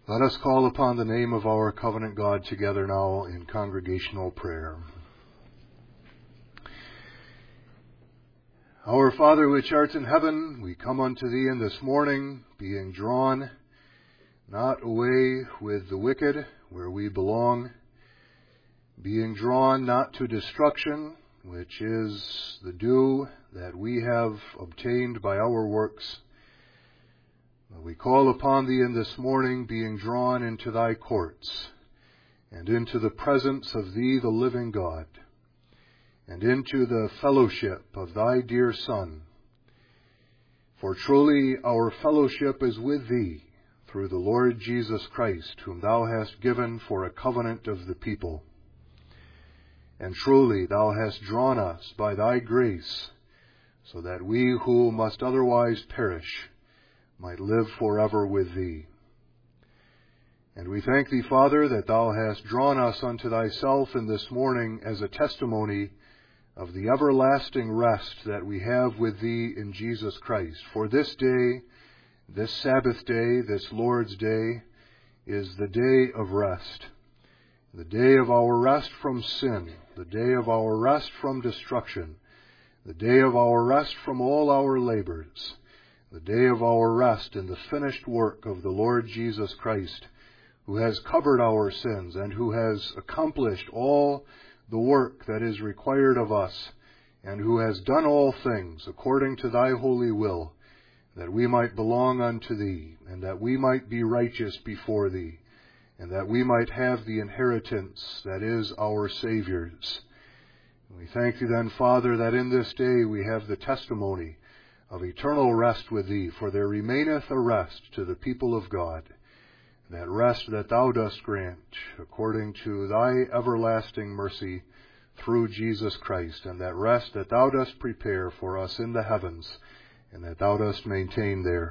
Let us call upon the name of our covenant God together now in congregational prayer. Our Father which art in heaven, we come unto thee in this morning, being drawn not away with the wicked where we belong, being drawn not to destruction, which is the due that we have obtained by our works. We call upon thee in this morning, being drawn into thy courts, and into the presence of thee, the living God, and into the fellowship of thy dear Son. For truly our fellowship is with thee, through the Lord Jesus Christ, whom thou hast given for a covenant of the people. And truly thou hast drawn us by thy grace, so that we who must otherwise perish might live forever with thee. And we thank thee, Father, that thou hast drawn us unto thyself in this morning as a testimony of the everlasting rest that we have with thee in Jesus Christ. For this day, this Sabbath day, this Lord's day, is the day of rest, the day of our rest from sin, the day of our rest from destruction, the day of our rest from all our labors, the day of our rest in the finished work of the Lord Jesus Christ, who has covered our sins and who has accomplished all the work that is required of us, and who has done all things according to thy holy will, that we might belong unto thee, and that we might be righteous before thee, and that we might have the inheritance that is our Saviour's. We thank thee then, Father, that in this day we have the testimony of eternal rest with thee, for there remaineth a rest to the people of God, that rest that thou dost grant according to thy everlasting mercy through Jesus Christ, and that rest that thou dost prepare for us in the heavens, and that thou dost maintain there.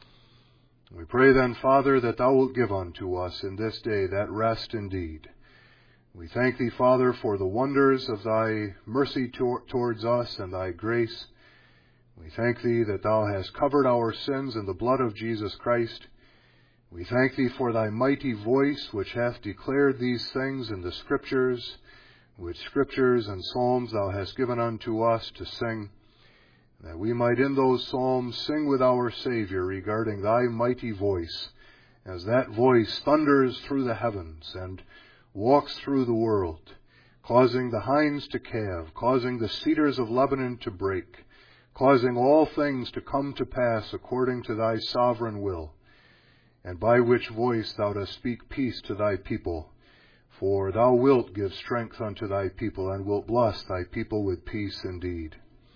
We pray then, Father, that thou wilt give unto us in this day that rest indeed. We thank thee, Father, for the wonders of thy mercy towards us and thy grace. We thank thee that thou hast covered our sins in the blood of Jesus Christ. We thank thee for thy mighty voice, which hath declared these things in the Scriptures, which Scriptures and Psalms thou hast given unto us to sing, that we might in those Psalms sing with our Savior regarding thy mighty voice, as that voice thunders through the heavens and walks through the world, causing the hinds to calve, causing the cedars of Lebanon to break, causing all things to come to pass according to thy sovereign will, and by which voice thou dost speak peace to thy people. For thou wilt give strength unto thy people, and wilt bless thy people with peace indeed.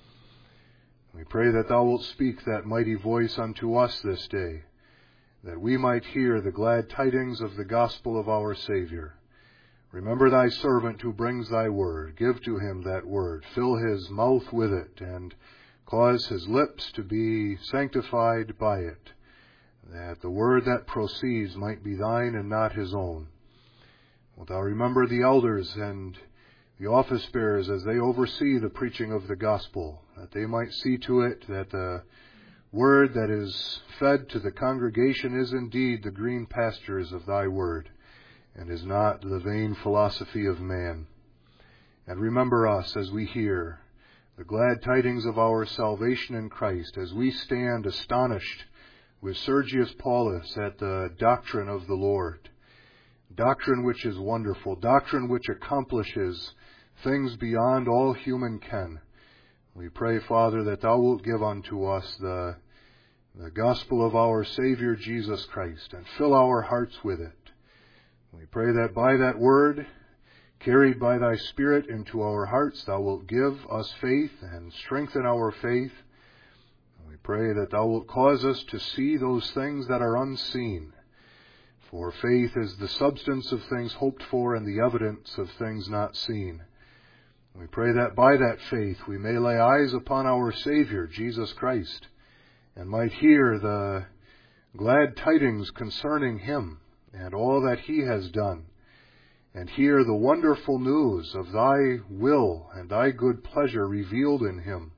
We pray that thou wilt speak that mighty voice unto us this day, that we might hear the glad tidings of the gospel of our Savior. Remember thy servant who brings thy word. Give to him that word. Fill his mouth with it, and cause his lips to be sanctified by it, that the word that proceeds might be thine and not his own. Wilt thou remember the elders and the office bearers as they oversee the preaching of the gospel, that they might see to it that the word that is fed to the congregation is indeed the green pastures of thy word, and is not the vain philosophy of man. And remember us as we hear the glad tidings of our salvation in Christ, as we stand astonished with Sergius Paulus at the doctrine of the Lord, doctrine which is wonderful, doctrine which accomplishes things beyond all human ken. We pray, Father, that thou wilt give unto us the gospel of our Savior Jesus Christ, and fill our hearts with it. We pray that by that word, carried by thy Spirit into our hearts, thou wilt give us faith and strengthen our faith. We pray that thou wilt cause us to see those things that are unseen. For faith is the substance of things hoped for and the evidence of things not seen. We pray that by that faith we may lay eyes upon our Savior, Jesus Christ, and might hear the glad tidings concerning him and all that he has done, and hear the wonderful news of thy will and thy good pleasure revealed in him.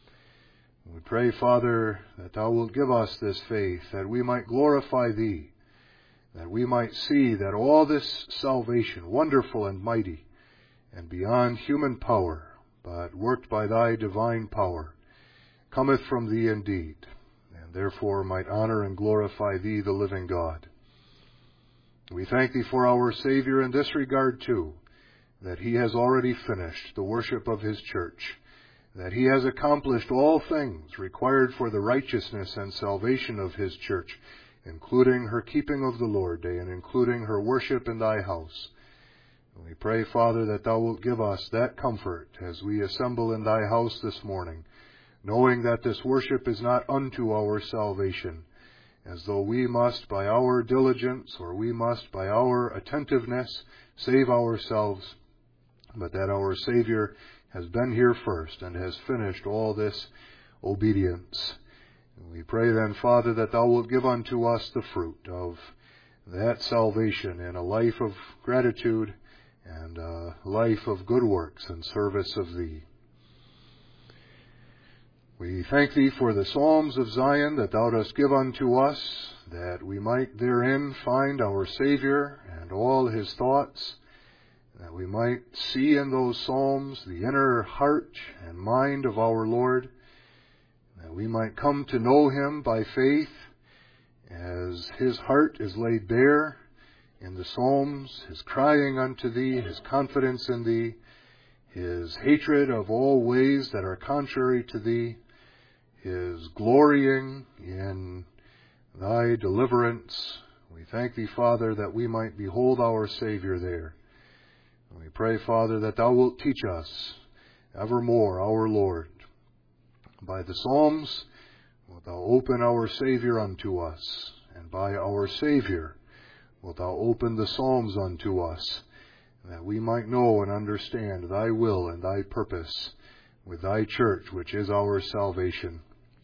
We pray, Father, that thou wilt give us this faith, that we might glorify thee, that we might see that all this salvation, wonderful and mighty, and beyond human power, but worked by thy divine power, cometh from thee indeed, and therefore might honor and glorify thee, the living God. We thank thee for our Savior in this regard too, that he has already finished the worship of his church, that he has accomplished all things required for the righteousness and salvation of his church, including her keeping of the Lord Day and including her worship in thy house. We pray, Father, that thou wilt give us that comfort as we assemble in thy house this morning, knowing that this worship is not unto our salvation, as though we must by our diligence or we must by our attentiveness save ourselves, but that our Savior has been here first and has finished all this obedience. We pray then, Father, that thou wilt give unto us the fruit of that salvation in a life of gratitude and a life of good works and service of thee. We thank thee for the Psalms of Zion that thou dost give unto us, that we might therein find our Savior and all his thoughts, that we might see in those Psalms the inner heart and mind of our Lord, that we might come to know him by faith as his heart is laid bare in the Psalms, his crying unto thee, his confidence in thee, his hatred of all ways that are contrary to thee, his glorying in thy deliverance. We thank thee, Father, that we might behold our Savior there. We pray, Father, that thou wilt teach us evermore our Lord. By the Psalms wilt thou open our Savior unto us, and by our Savior wilt thou open the Psalms unto us, that we might know and understand thy will and thy purpose with thy church, which is our salvation.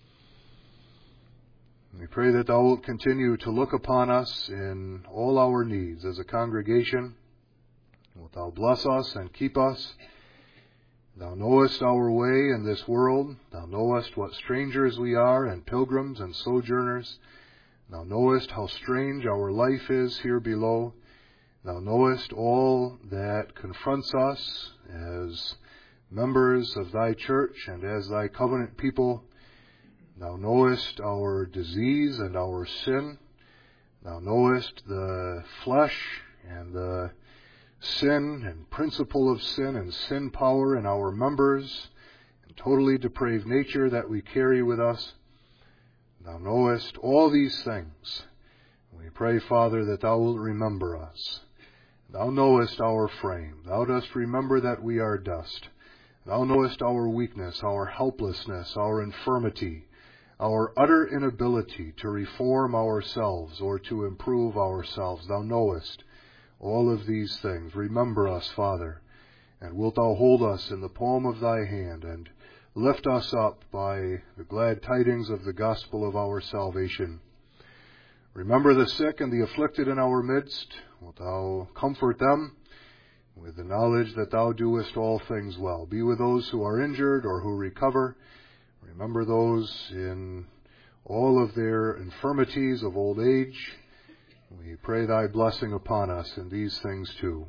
We pray that thou wilt continue to look upon us in all our needs as a congregation. Wilt thou bless us and keep us? Thou knowest our way in this world. Thou knowest what strangers we are and pilgrims and sojourners. Thou knowest how strange our life is here below. Thou knowest all that confronts us as members of thy church and as thy covenant people. Thou knowest our disease and our sin. Thou knowest the flesh and the sin and principle of sin and sin power in our members and totally depraved nature that we carry with us. Thou knowest all these things. We pray, Father, that thou wilt remember us. Thou knowest our frame. Thou dost remember that we are dust. Thou knowest our weakness, our helplessness, our infirmity, our utter inability to reform ourselves or to improve ourselves. Thou knowest all of these things. Remember us, Father, and wilt thou hold us in the palm of thy hand and lift us up by the glad tidings of the gospel of our salvation. Remember the sick and the afflicted in our midst. Wilt thou comfort them with the knowledge that thou doest all things well. Be with those who are injured or who recover. Remember those in all of their infirmities of old age. We pray thy blessing upon us in these things too.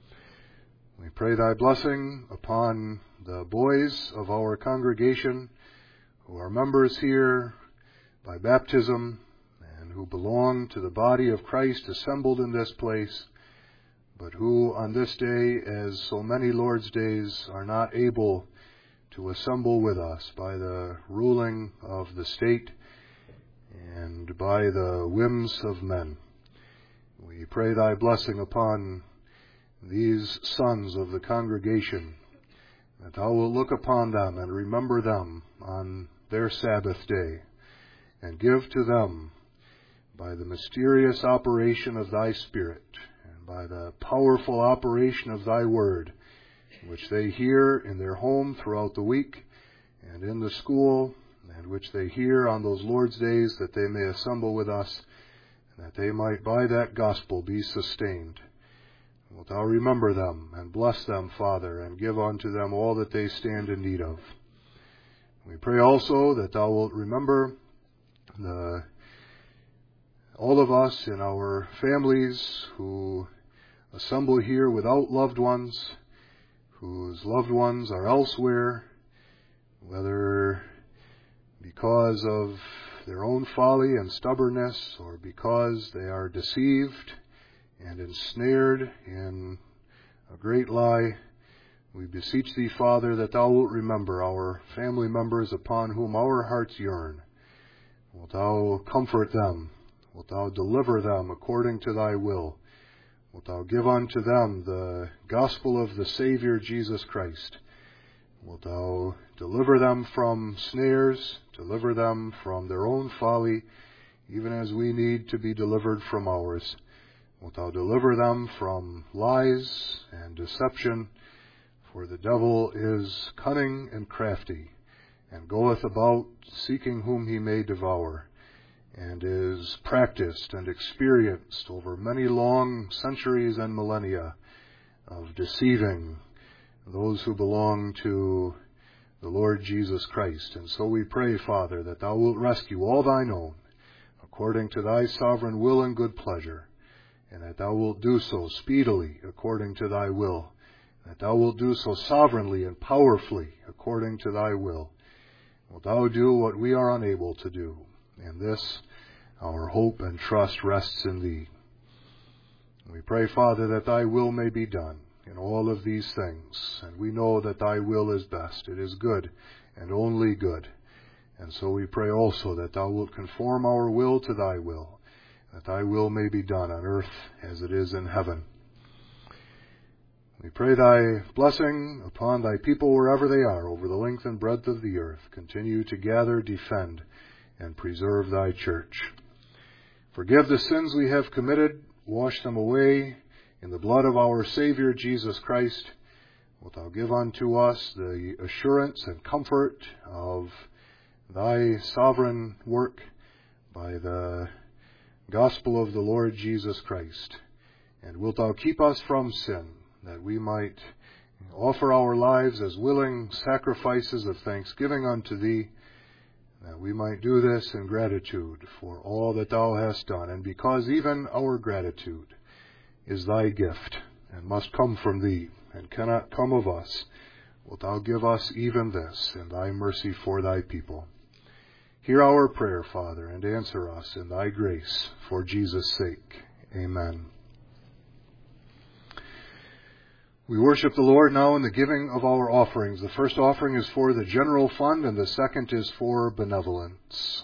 We pray thy blessing upon the boys of our congregation who are members here by baptism and who belong to the body of Christ assembled in this place, but who on this day, as so many Lord's days, are not able to assemble with us by the ruling of the state and by the whims of men. We pray thy blessing upon these sons of the congregation, that thou wilt look upon them and remember them on their Sabbath day, and give to them, by the mysterious operation of thy Spirit, and by the powerful operation of thy word, which they hear in their home throughout the week and in the school, and which they hear on those Lord's days, that they may assemble with us, and that they might by that gospel be sustained. Wilt thou remember them and bless them, Father, and give unto them all that they stand in need of. We pray also that thou wilt remember the all of us in our families who assemble here without loved ones, whose loved ones are elsewhere, whether because of their own folly and stubbornness or because they are deceived and ensnared in a great lie. We beseech Thee, Father, that Thou wilt remember our family members upon whom our hearts yearn. Wilt Thou comfort them? Wilt Thou deliver them according to Thy will? Wilt Thou give unto them the gospel of the Savior Jesus Christ? Wilt Thou deliver them from snares, deliver them from their own folly, even as we need to be delivered from ours? Wilt Thou deliver them from lies and deception? For the devil is cunning and crafty, and goeth about seeking whom he may devour, and is practiced and experienced over many long centuries and millennia of deceiving those who belong to the Lord Jesus Christ. And so we pray, Father, that Thou wilt rescue all Thine own according to Thy sovereign will and good pleasure, and that Thou wilt do so speedily according to Thy will, that Thou wilt do so sovereignly and powerfully according to Thy will. Wilt Thou do what we are unable to do? In this, our hope and trust rests in Thee. We pray, Father, that Thy will may be done in all of these things, and we know that Thy will is best. It is good and only good. And so we pray also that Thou wilt conform our will to Thy will, that Thy will may be done on earth as it is in heaven. We pray Thy blessing upon Thy people wherever they are, over the length and breadth of the earth. Continue to gather, defend, and preserve Thy church. Forgive the sins we have committed. Wash them away in the blood of our Savior Jesus Christ. Wilt Thou give unto us the assurance and comfort of Thy sovereign work by the gospel of the Lord Jesus Christ. And wilt Thou keep us from sin, that we might offer our lives as willing sacrifices of thanksgiving unto Thee, that we might do this in gratitude for all that Thou hast done, and because even our gratitude is Thy gift, and must come from Thee, and cannot come of us, wilt Thou give us even this in Thy mercy for Thy people. Hear our prayer, Father, and answer us in Thy grace, for Jesus' sake. Amen. We worship the Lord now in the giving of our offerings. The first offering is for the general fund, and the second is for benevolence.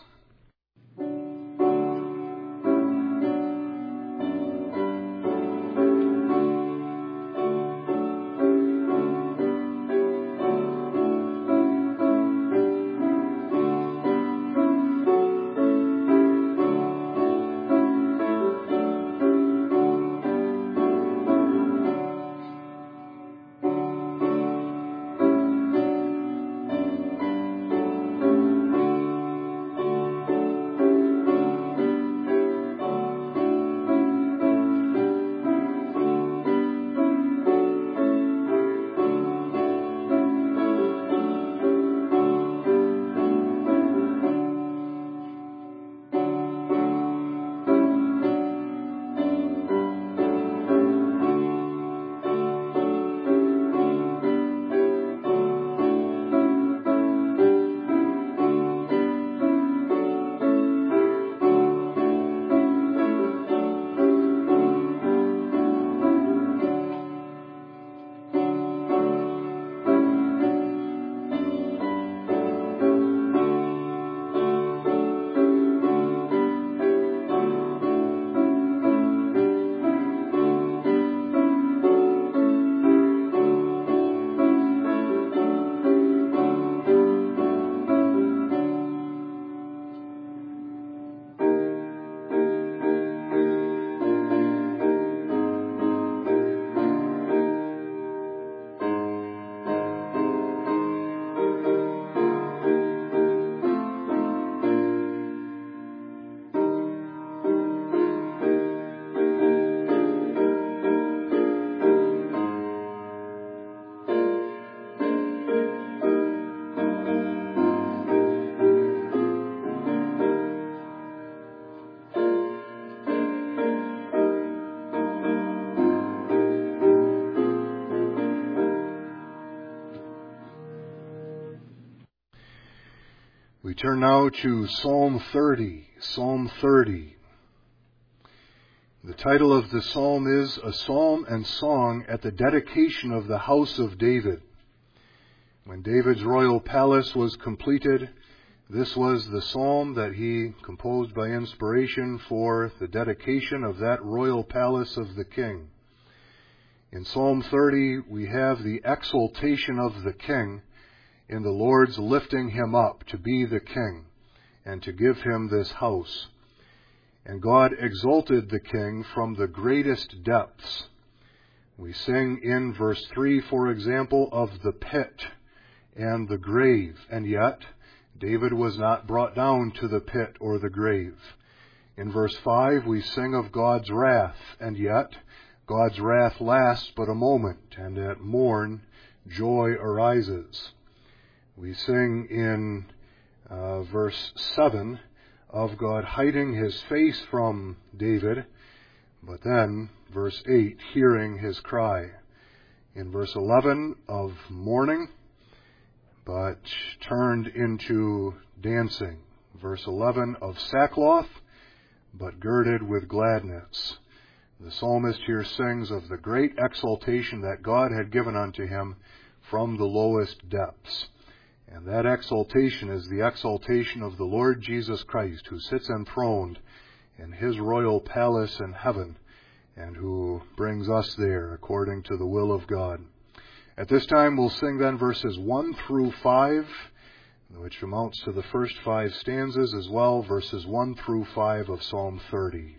turn now to Psalm 30. Psalm 30. The title of the psalm is A Psalm and Song at the Dedication of the House of David. When David's royal palace was completed, this was the psalm that he composed by inspiration for the dedication of that royal palace of the king. In Psalm 30, we have the exaltation of the king in the Lord's lifting him up to be the king and to give him this house. And God exalted the king from the greatest depths. We sing in verse 3, for example, of the pit and the grave, and yet David was not brought down to the pit or the grave. In verse 5, we sing of God's wrath, and yet God's wrath lasts but a moment, and at morn joy arises. We sing in verse 7 of God hiding his face from David, but then, verse 8, hearing his cry. In verse 11, of mourning, but turned into dancing. Verse 11, of sackcloth, but girded with gladness. The psalmist here sings of the great exaltation that God had given unto him from the lowest depths. And that exaltation is the exaltation of the Lord Jesus Christ, who sits enthroned in his royal palace in heaven, and who brings us there according to the will of God. At this time, we'll sing then verses 1 through 5, which amounts to the first 5 stanzas as well, verses 1 through 5 of Psalm 30.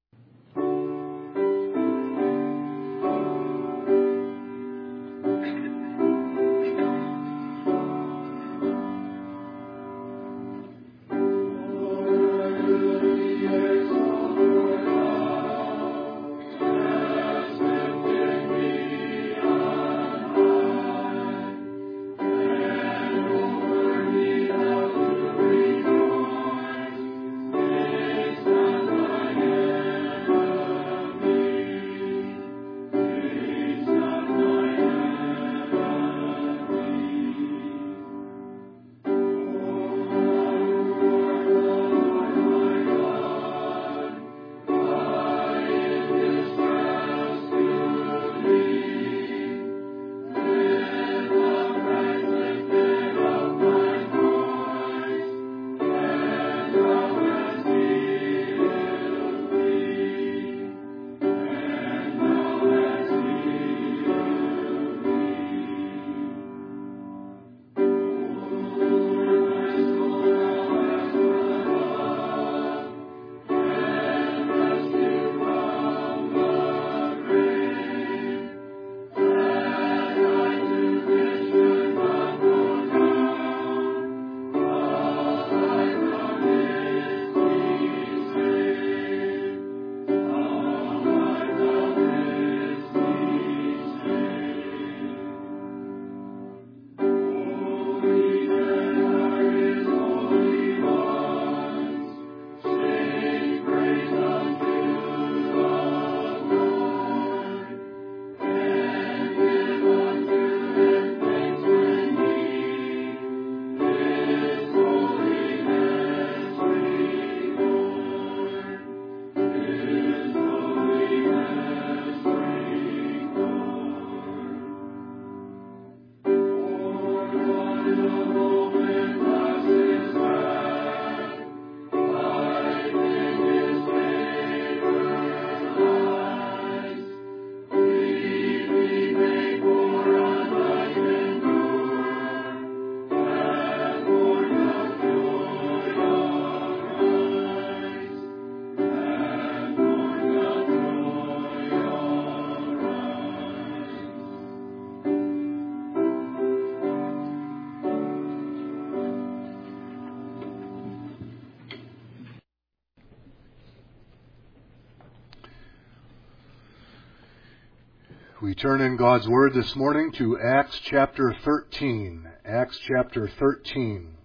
We turn in God's Word this morning to Acts chapter 13. Acts chapter 13.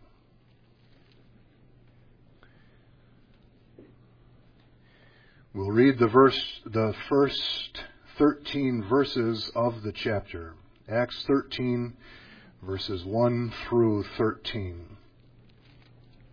We'll read the first 13 verses of the chapter. Acts 13, verses 1 through 13.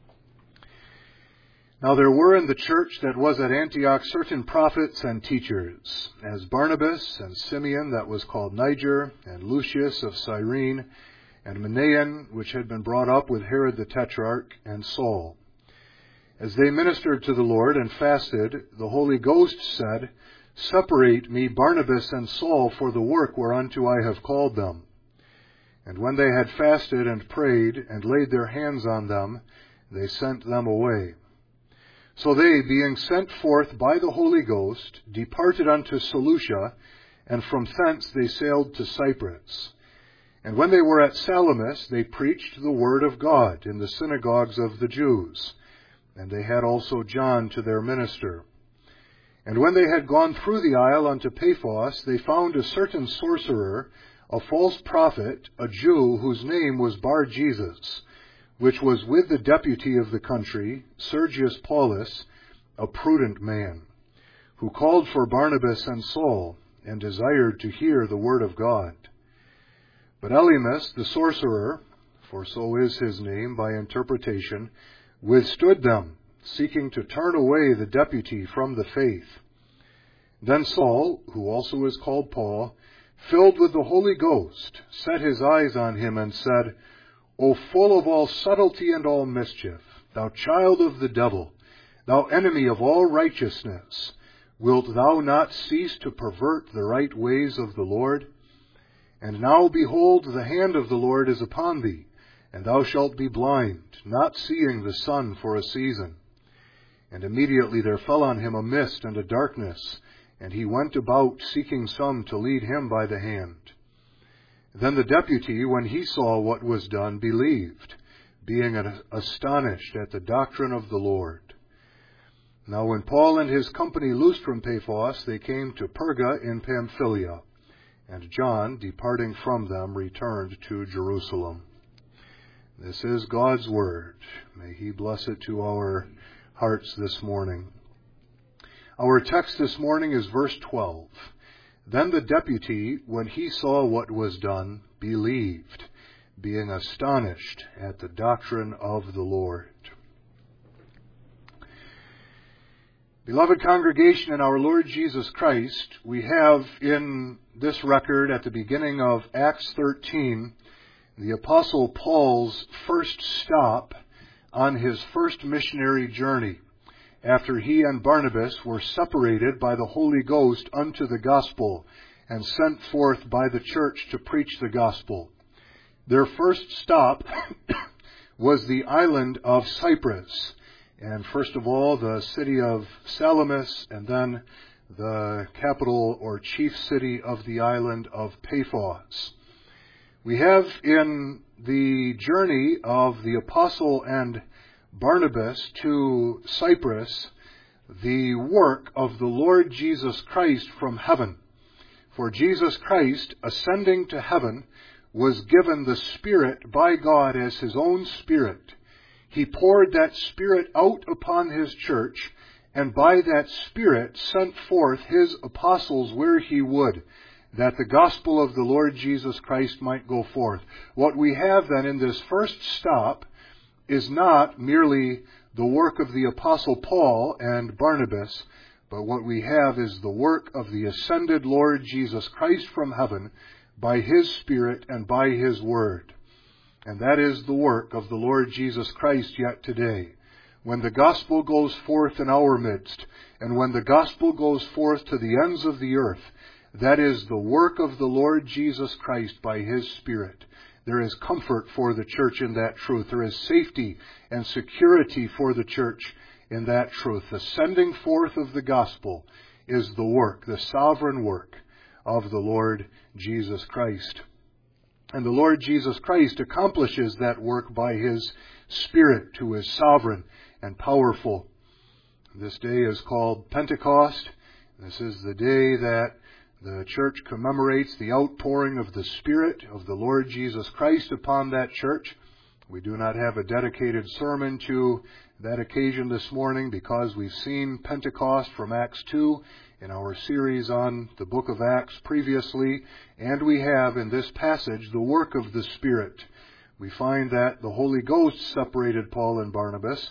Now there were in the church that was at Antioch certain prophets and teachers, as Barnabas and Simeon that was called Niger, and Lucius of Cyrene, and Manaen, which had been brought up with Herod the Tetrarch, and Saul. As they ministered to the Lord and fasted, the Holy Ghost said, Separate me Barnabas and Saul for the work whereunto I have called them. And when they had fasted and prayed, and laid their hands on them, they sent them away. So they, being sent forth by the Holy Ghost, departed unto Seleucia, and from thence they sailed to Cyprus. And when they were at Salamis, they preached the word of God in the synagogues of the Jews. And they had also John to their minister. And when they had gone through the isle unto Paphos, they found a certain sorcerer, a false prophet, a Jew, whose name was Bar-Jesus, which was with the deputy of the country, Sergius Paulus, a prudent man, who called for Barnabas and Saul, and desired to hear the word of God. But Elymas, the sorcerer, for so is his name by interpretation, withstood them, seeking to turn away the deputy from the faith. Then Saul, who also is called Paul, filled with the Holy Ghost, set his eyes on him and said, O full of all subtlety and all mischief, thou child of the devil, thou enemy of all righteousness, wilt thou not cease to pervert the right ways of the Lord? And now, behold, the hand of the Lord is upon thee, and thou shalt be blind, not seeing the sun for a season. And immediately there fell on him a mist and a darkness, and he went about seeking some to lead him by the hand. Then the deputy, when he saw what was done, believed, being astonished at the doctrine of the Lord. Now when Paul and his company loosed from Paphos, they came to Perga in Pamphylia, and John, departing from them, returned to Jerusalem. This is God's word. May he bless it to our hearts this morning. Our text this morning is verse 12. Then the deputy, when he saw what was done, believed, being astonished at the doctrine of the Lord. Beloved congregation in our Lord Jesus Christ, we have in this record at the beginning of Acts 13, the Apostle Paul's first stop on his first missionary journey, after he and Barnabas were separated by the Holy Ghost unto the gospel and sent forth by the church to preach the gospel. Their first stop was the island of Cyprus, and first of all the city of Salamis, and then the capital or chief city of the island of Paphos. We have in the journey of the apostle and Barnabas to Cyprus the work of the Lord Jesus Christ from heaven. For Jesus Christ, ascending to heaven, was given the Spirit by God as his own Spirit. He poured that Spirit out upon his church, and by that Spirit sent forth his apostles where he would, that the gospel of the Lord Jesus Christ might go forth. What we have then in this first stop is not merely the work of the Apostle Paul and Barnabas, but what we have is the work of the ascended Lord Jesus Christ from heaven by his Spirit and by his word. And that is the work of the Lord Jesus Christ yet today. When the gospel goes forth in our midst, and when the gospel goes forth to the ends of the earth, that is the work of the Lord Jesus Christ by his Spirit. There is comfort for the church in that truth. There is safety and security for the church in that truth. The sending forth of the gospel is the work, the sovereign work of the Lord Jesus Christ. And the Lord Jesus Christ accomplishes that work by his Spirit, who is sovereign and powerful. This day is called Pentecost. This is the day that the church commemorates the outpouring of the Spirit of the Lord Jesus Christ upon that church. We do not have a dedicated sermon to that occasion this morning because we've seen Pentecost from Acts 2 in our series on the book of Acts previously, and we have in this passage the work of the Spirit. We find that the Holy Ghost separated Paul and Barnabas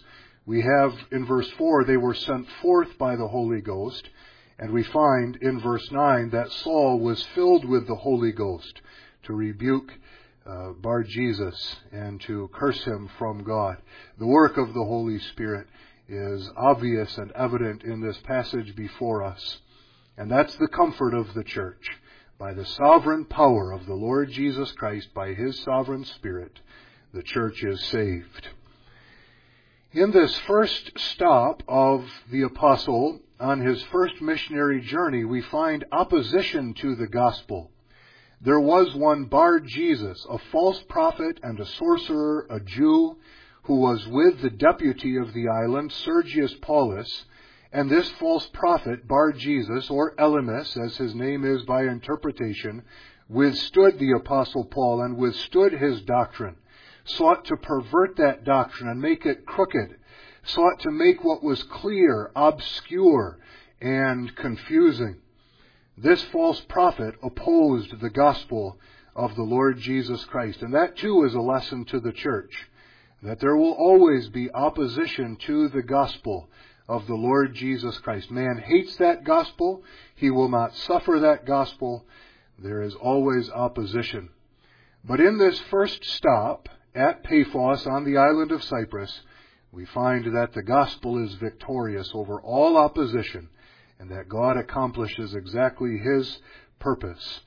We have in verse 4, they were sent forth by the Holy Ghost. And we find in verse 9 that Saul was filled with the Holy Ghost to rebuke Bar-Jesus and to curse him from God. The work of the Holy Spirit is obvious and evident in this passage before us. And that's the comfort of the church. By the sovereign power of the Lord Jesus Christ, by His sovereign Spirit, the church is saved. In this first stop of the apostle on his first missionary journey, we find opposition to the gospel. There was one Bar-Jesus, a false prophet and a sorcerer, a Jew, who was with the deputy of the island, Sergius Paulus, and this false prophet, Bar-Jesus, or Elymas, as his name is by interpretation, withstood the apostle Paul and withstood his doctrine, sought to pervert that doctrine and make it crooked, sought to make what was clear obscure and confusing. This false prophet opposed the gospel of the Lord Jesus Christ. And that too is a lesson to the church, that there will always be opposition to the gospel of the Lord Jesus Christ. Man hates that gospel. He will not suffer that gospel. There is always opposition. But in this first stop at Paphos on the island of Cyprus, we find that the gospel is victorious over all opposition, and that God accomplishes exactly His purpose.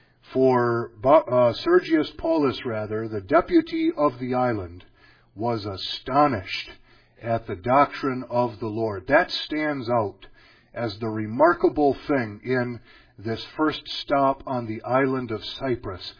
For Sergius Paulus, the deputy of the island, was astonished at the doctrine of the Lord. That stands out as the remarkable thing in this first stop on the island of Cyprus.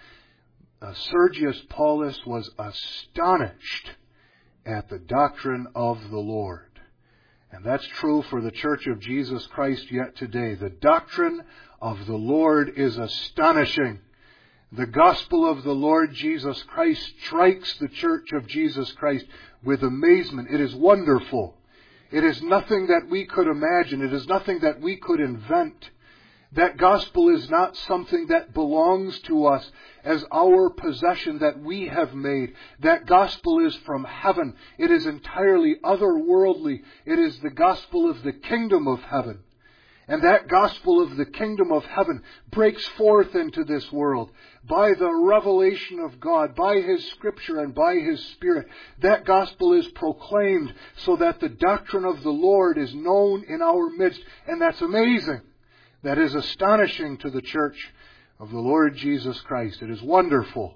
Sergius Paulus was astonished at the doctrine of the Lord. And that's true for the Church of Jesus Christ yet today. The doctrine of the Lord is astonishing. The gospel of the Lord Jesus Christ strikes the Church of Jesus Christ with amazement. It is wonderful. It is nothing that we could imagine. It is nothing that we could invent. That gospel is not something that belongs to us as our possession that we have made. That gospel is from heaven. It is entirely otherworldly. It is the gospel of the kingdom of heaven. And that gospel of the kingdom of heaven breaks forth into this world by the revelation of God, by His Scripture and by His Spirit. That gospel is proclaimed so that the doctrine of the Lord is known in our midst. And that's amazing. That is astonishing to the church of the Lord Jesus Christ. It is wonderful.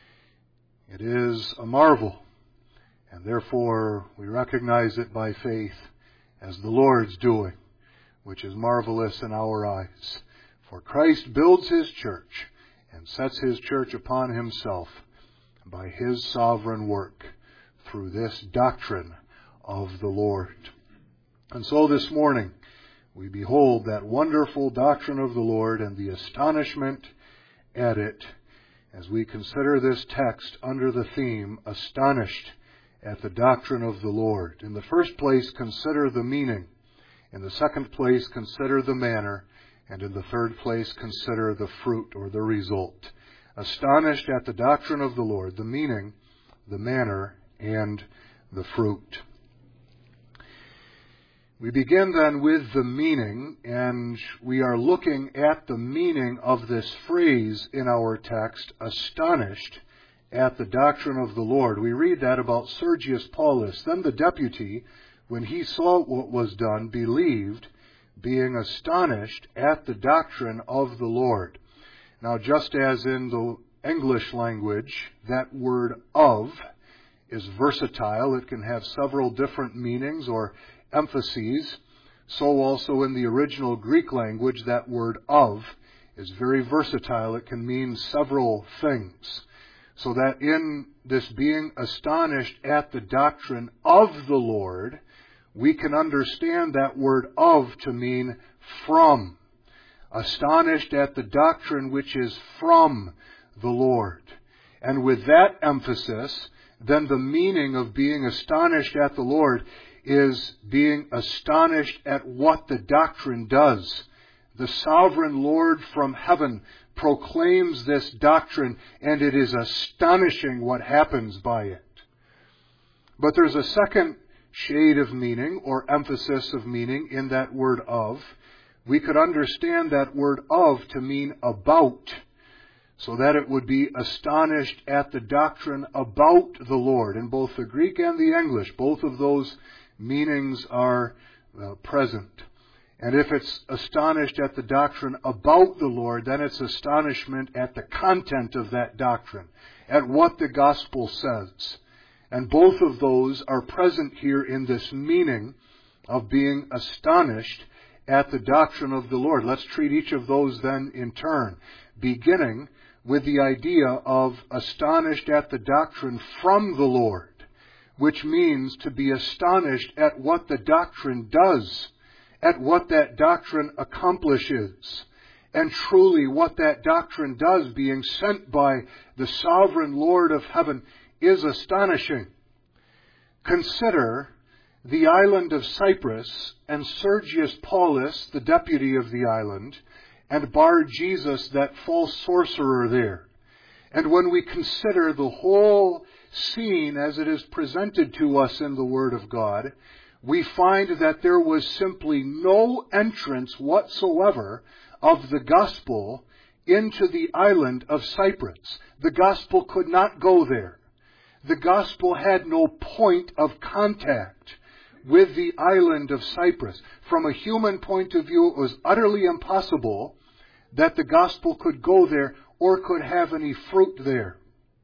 It is a marvel. And therefore we recognize it by faith as the Lord's doing, which is marvelous in our eyes. For Christ builds His church and sets His church upon Himself by His sovereign work through this doctrine of the Lord. And so this morning, we behold that wonderful doctrine of the Lord and the astonishment at it as we consider this text under the theme, astonished at the doctrine of the Lord. In the first place, consider the meaning. In the second place, consider the manner. And in the third place, consider the fruit or the result. Astonished at the doctrine of the Lord, the meaning, the manner, and the fruit. We begin then with the meaning, and we are looking at the meaning of this phrase in our text, astonished at the doctrine of the Lord. We read that about Sergius Paulus. Then the deputy, when he saw what was done, believed, being astonished at the doctrine of the Lord. Now, just as in the English language, that word of is versatile. It can have several different meanings or emphases. So also in the original Greek language, that word of is very versatile. It can mean several things. So that in this being astonished at the doctrine of the Lord, we can understand that word of to mean from. Astonished at the doctrine which is from the Lord. And with that emphasis, then the meaning of being astonished at the Lord is being astonished at what the doctrine does. The sovereign Lord from heaven proclaims this doctrine, and it is astonishing what happens by it. But there's a second shade of meaning or emphasis of meaning in that word of, we could understand that word of to mean about, so that it would be astonished at the doctrine about the Lord. In both the Greek and the English, both of those meanings are present. And if it's astonished at the doctrine about the Lord, then it's astonishment at the content of that doctrine, at what the gospel says. And both of those are present here in this meaning of being astonished at the doctrine of the Lord. Let's treat each of those then in turn, beginning with the idea of astonished at the doctrine from the Lord, which means to be astonished at what the doctrine does, at what that doctrine accomplishes. And truly what that doctrine does, being sent by the sovereign Lord of heaven, is astonishing. Consider the island of Cyprus and Sergius Paulus, the deputy of the island, and Bar-Jesus, that false sorcerer there. And when we consider the whole scene as it is presented to us in the Word of God, we find that there was simply no entrance whatsoever of the gospel into the island of Cyprus. The gospel could not go there. The gospel had no point of contact with the island of Cyprus. From a human point of view, it was utterly impossible that the gospel could go there or could have any fruit there.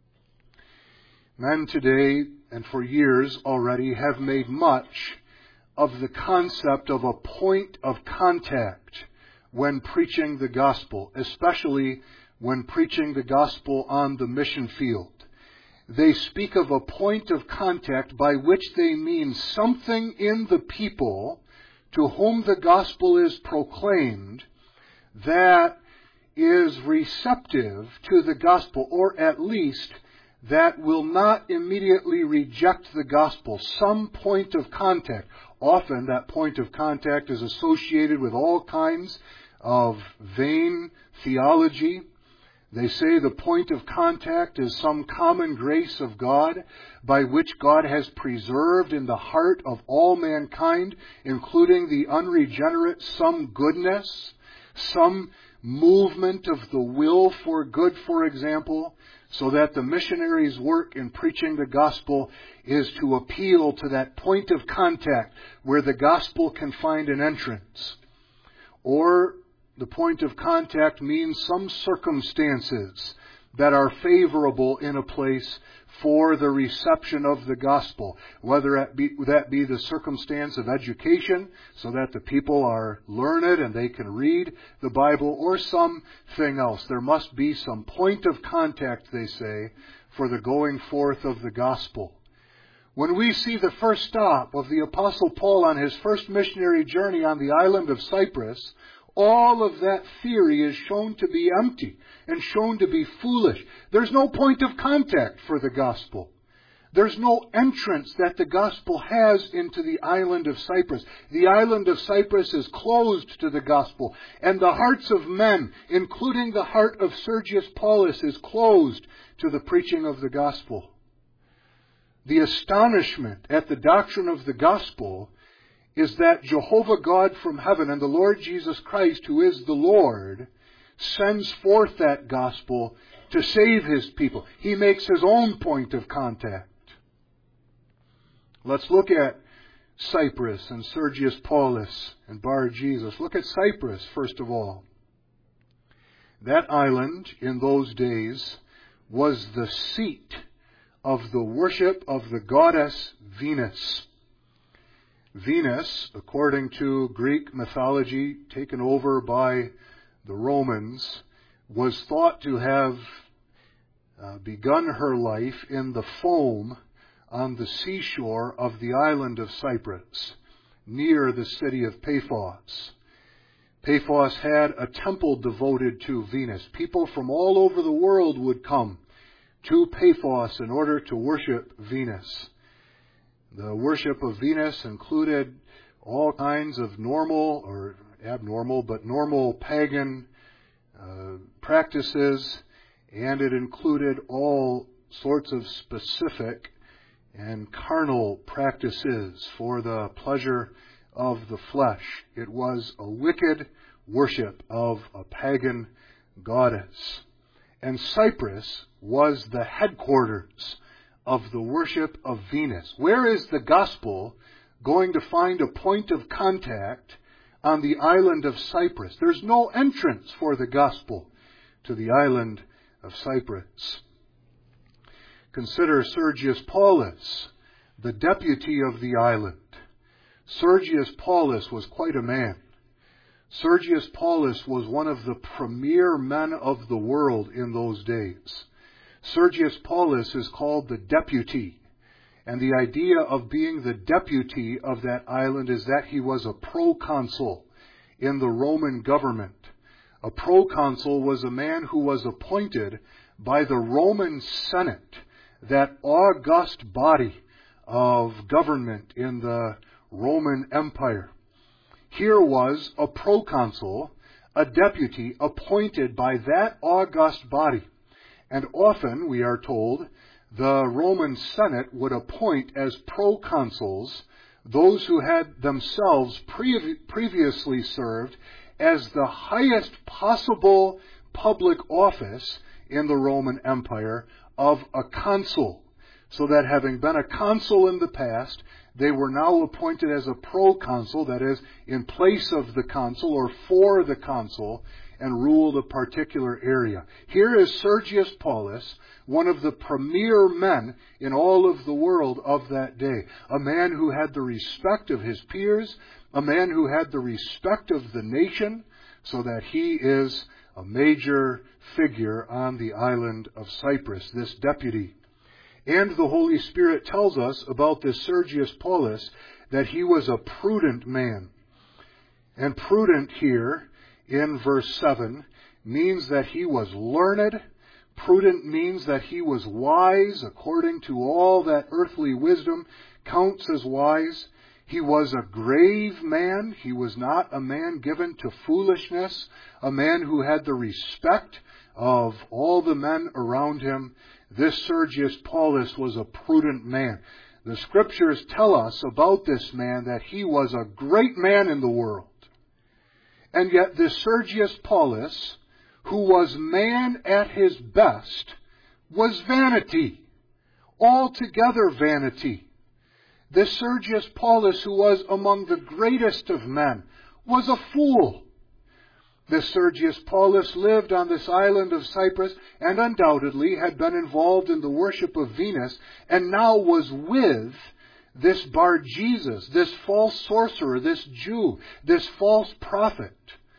Men today, and for years already, have made much of the concept of a point of contact when preaching the gospel, especially when preaching the gospel on the mission field. They speak of a point of contact by which they mean something in the people to whom the gospel is proclaimed that is receptive to the gospel, or at least that will not immediately reject the gospel. Some point of contact. Often that point of contact is associated with all kinds of vain theology. They say the point of contact is some common grace of God by which God has preserved in the heart of all mankind, including the unregenerate, some goodness, some movement of the will for good, for example, so that the missionary's work in preaching the gospel is to appeal to that point of contact where the gospel can find an entrance. Or the point of contact means some circumstances that are favorable in a place for the reception of the gospel, whether that be the circumstance of education, so that the people are learned and they can read the Bible, or something else. There must be some point of contact, they say, for the going forth of the gospel. When we see the first stop of the Apostle Paul on his first missionary journey on the island of Cyprus, all of that theory is shown to be empty and shown to be foolish. There's no point of contact for the gospel. There's no entrance that the gospel has into the island of Cyprus. The island of Cyprus is closed to the gospel, and the hearts of men, including the heart of Sergius Paulus, is closed to the preaching of the gospel. The astonishment at the doctrine of the gospel is that Jehovah God from heaven and the Lord Jesus Christ, who is the Lord, sends forth that gospel to save His people. He makes His own point of contact. Let's look at Cyprus and Sergius Paulus and Bar-Jesus. Look at Cyprus, first of all. That island in those days was the seat of the worship of the goddess Venus. Venus, according to Greek mythology taken over by the Romans, was thought to have begun her life in the foam on the seashore of the island of Cyprus, near the city of Paphos. Paphos had a temple devoted to Venus. People from all over the world would come to Paphos in order to worship Venus. The worship of Venus included all kinds of normal or abnormal, but normal pagan practices, and it included all sorts of specific and carnal practices for the pleasure of the flesh. It was a wicked worship of a pagan goddess. And Cyprus was the headquarters of the worship of Venus. Where is the gospel going to find a point of contact on the island of Cyprus? There's no entrance for the gospel to the island of Cyprus. Consider Sergius Paulus, the deputy of the island. Sergius Paulus was quite a man. Sergius Paulus was one of the premier men of the world in those days. Sergius Paulus is called the deputy. And the idea of being the deputy of that island is that he was a proconsul in the Roman government. A proconsul was a man who was appointed by the Roman Senate, that august body of government in the Roman Empire. Here was a proconsul, a deputy appointed by that august body. And often, we are told, the Roman Senate would appoint as proconsuls those who had themselves previously served as the highest possible public office in the Roman Empire of a consul. So that having been a consul in the past, they were now appointed as a proconsul, that is, in place of the consul or for the consul, and ruled a particular area. Here is Sergius Paulus, one of the premier men in all of the world of that day. A man who had the respect of his peers, a man who had the respect of the nation, so that he is a major figure on the island of Cyprus, this deputy. And the Holy Spirit tells us about this Sergius Paulus that he was a prudent man. And prudent here, in verse 7, means that he was learned. Prudent means that he was wise, according to all that earthly wisdom counts as wise. He was a grave man. He was not a man given to foolishness, a man who had the respect of all the men around him. This Sergius Paulus was a prudent man. The Scriptures tell us about this man that he was a great man in the world. And yet this Sergius Paulus, who was man at his best, was vanity. Altogether vanity. This Sergius Paulus, who was among the greatest of men, was a fool. This Sergius Paulus lived on this island of Cyprus and undoubtedly had been involved in the worship of Venus and now was with this Bar-Jesus, this false sorcerer, this Jew, this false prophet.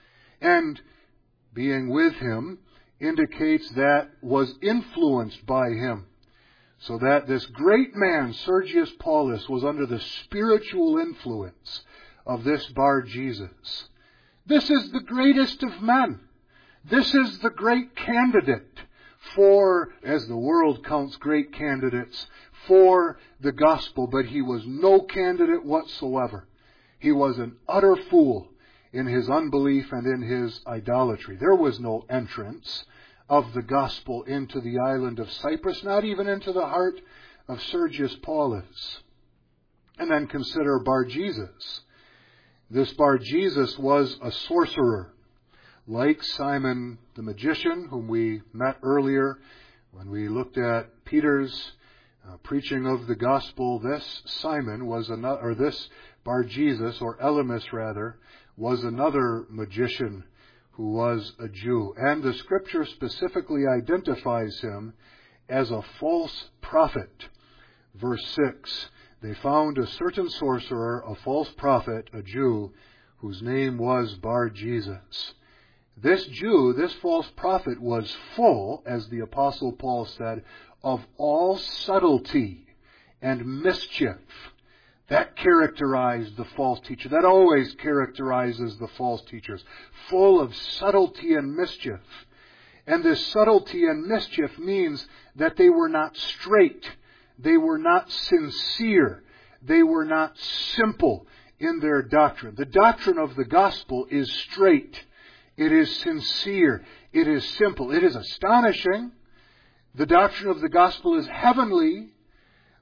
And being with him indicates that was influenced by him. So that this great man, Sergius Paulus, was under the spiritual influence of this Bar-Jesus. This is the greatest of men. This is the great candidate for, as the world counts great candidates, for the gospel. But he was no candidate whatsoever. He was an utter fool in his unbelief and in his idolatry. There was no entrance of the gospel into the island of Cyprus, not even into the heart of Sergius Paulus. And then consider Bar-Jesus. This Bar-Jesus was a sorcerer, like Simon the magician, whom we met earlier when we looked at Peter's preaching of the gospel. This Simon was another, or this Bar-Jesus, or Elymas rather, was another magician who was a Jew. And the Scripture specifically identifies him as a false prophet. Verse 6, they found a certain sorcerer, a false prophet, a Jew, whose name was Bar-Jesus. This Jew, this false prophet, was full, as the Apostle Paul said, of all subtlety and mischief. That characterized the false teacher. That always characterizes the false teachers. Full of subtlety and mischief. And this subtlety and mischief means that they were not straight. They were not sincere. They were not simple in their doctrine. The doctrine of the gospel is straight. It is sincere. It is simple. It is astonishing. The doctrine of the gospel is heavenly.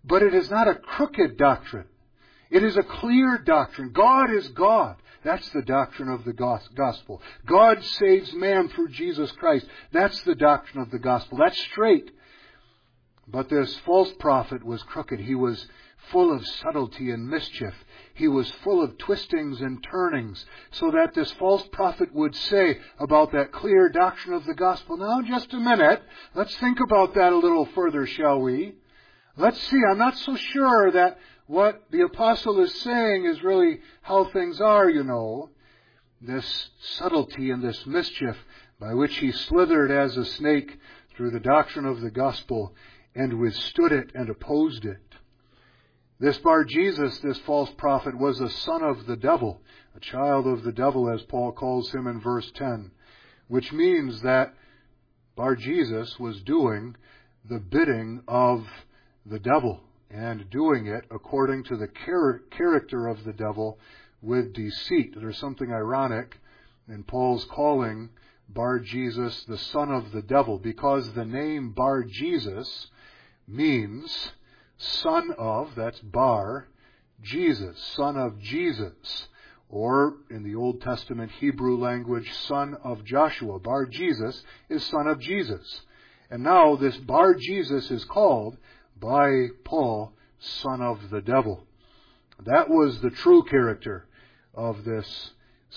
but it is not a crooked doctrine. It is a clear doctrine. God is God. That's the doctrine of the gospel. God saves man through Jesus Christ. That's the doctrine of the gospel. That's straight. But this false prophet was crooked. He was full of subtlety and mischief. He was full of twistings and turnings, so that this false prophet would say about that clear doctrine of the gospel, now just a minute, let's think about that a little further, shall we? Let's see, I'm not so sure that what the apostle is saying is really how things are, you know. This subtlety and this mischief by which he slithered as a snake through the doctrine of the gospel and withstood it and opposed it. This Bar-Jesus, this false prophet, was a son of the devil, a child of the devil, as Paul calls him in verse 10, which means that Bar-Jesus was doing the bidding of the devil, and doing it according to the character of the devil with deceit. There's something ironic in Paul's calling Bar-Jesus the son of the devil, because the name Bar-Jesus means son of, that's Bar, Jesus, son of Jesus. Or, in the Old Testament Hebrew language, son of Joshua. Bar-Jesus is son of Jesus. And now this Bar-Jesus is called by Paul, son of the devil. That was the true character of this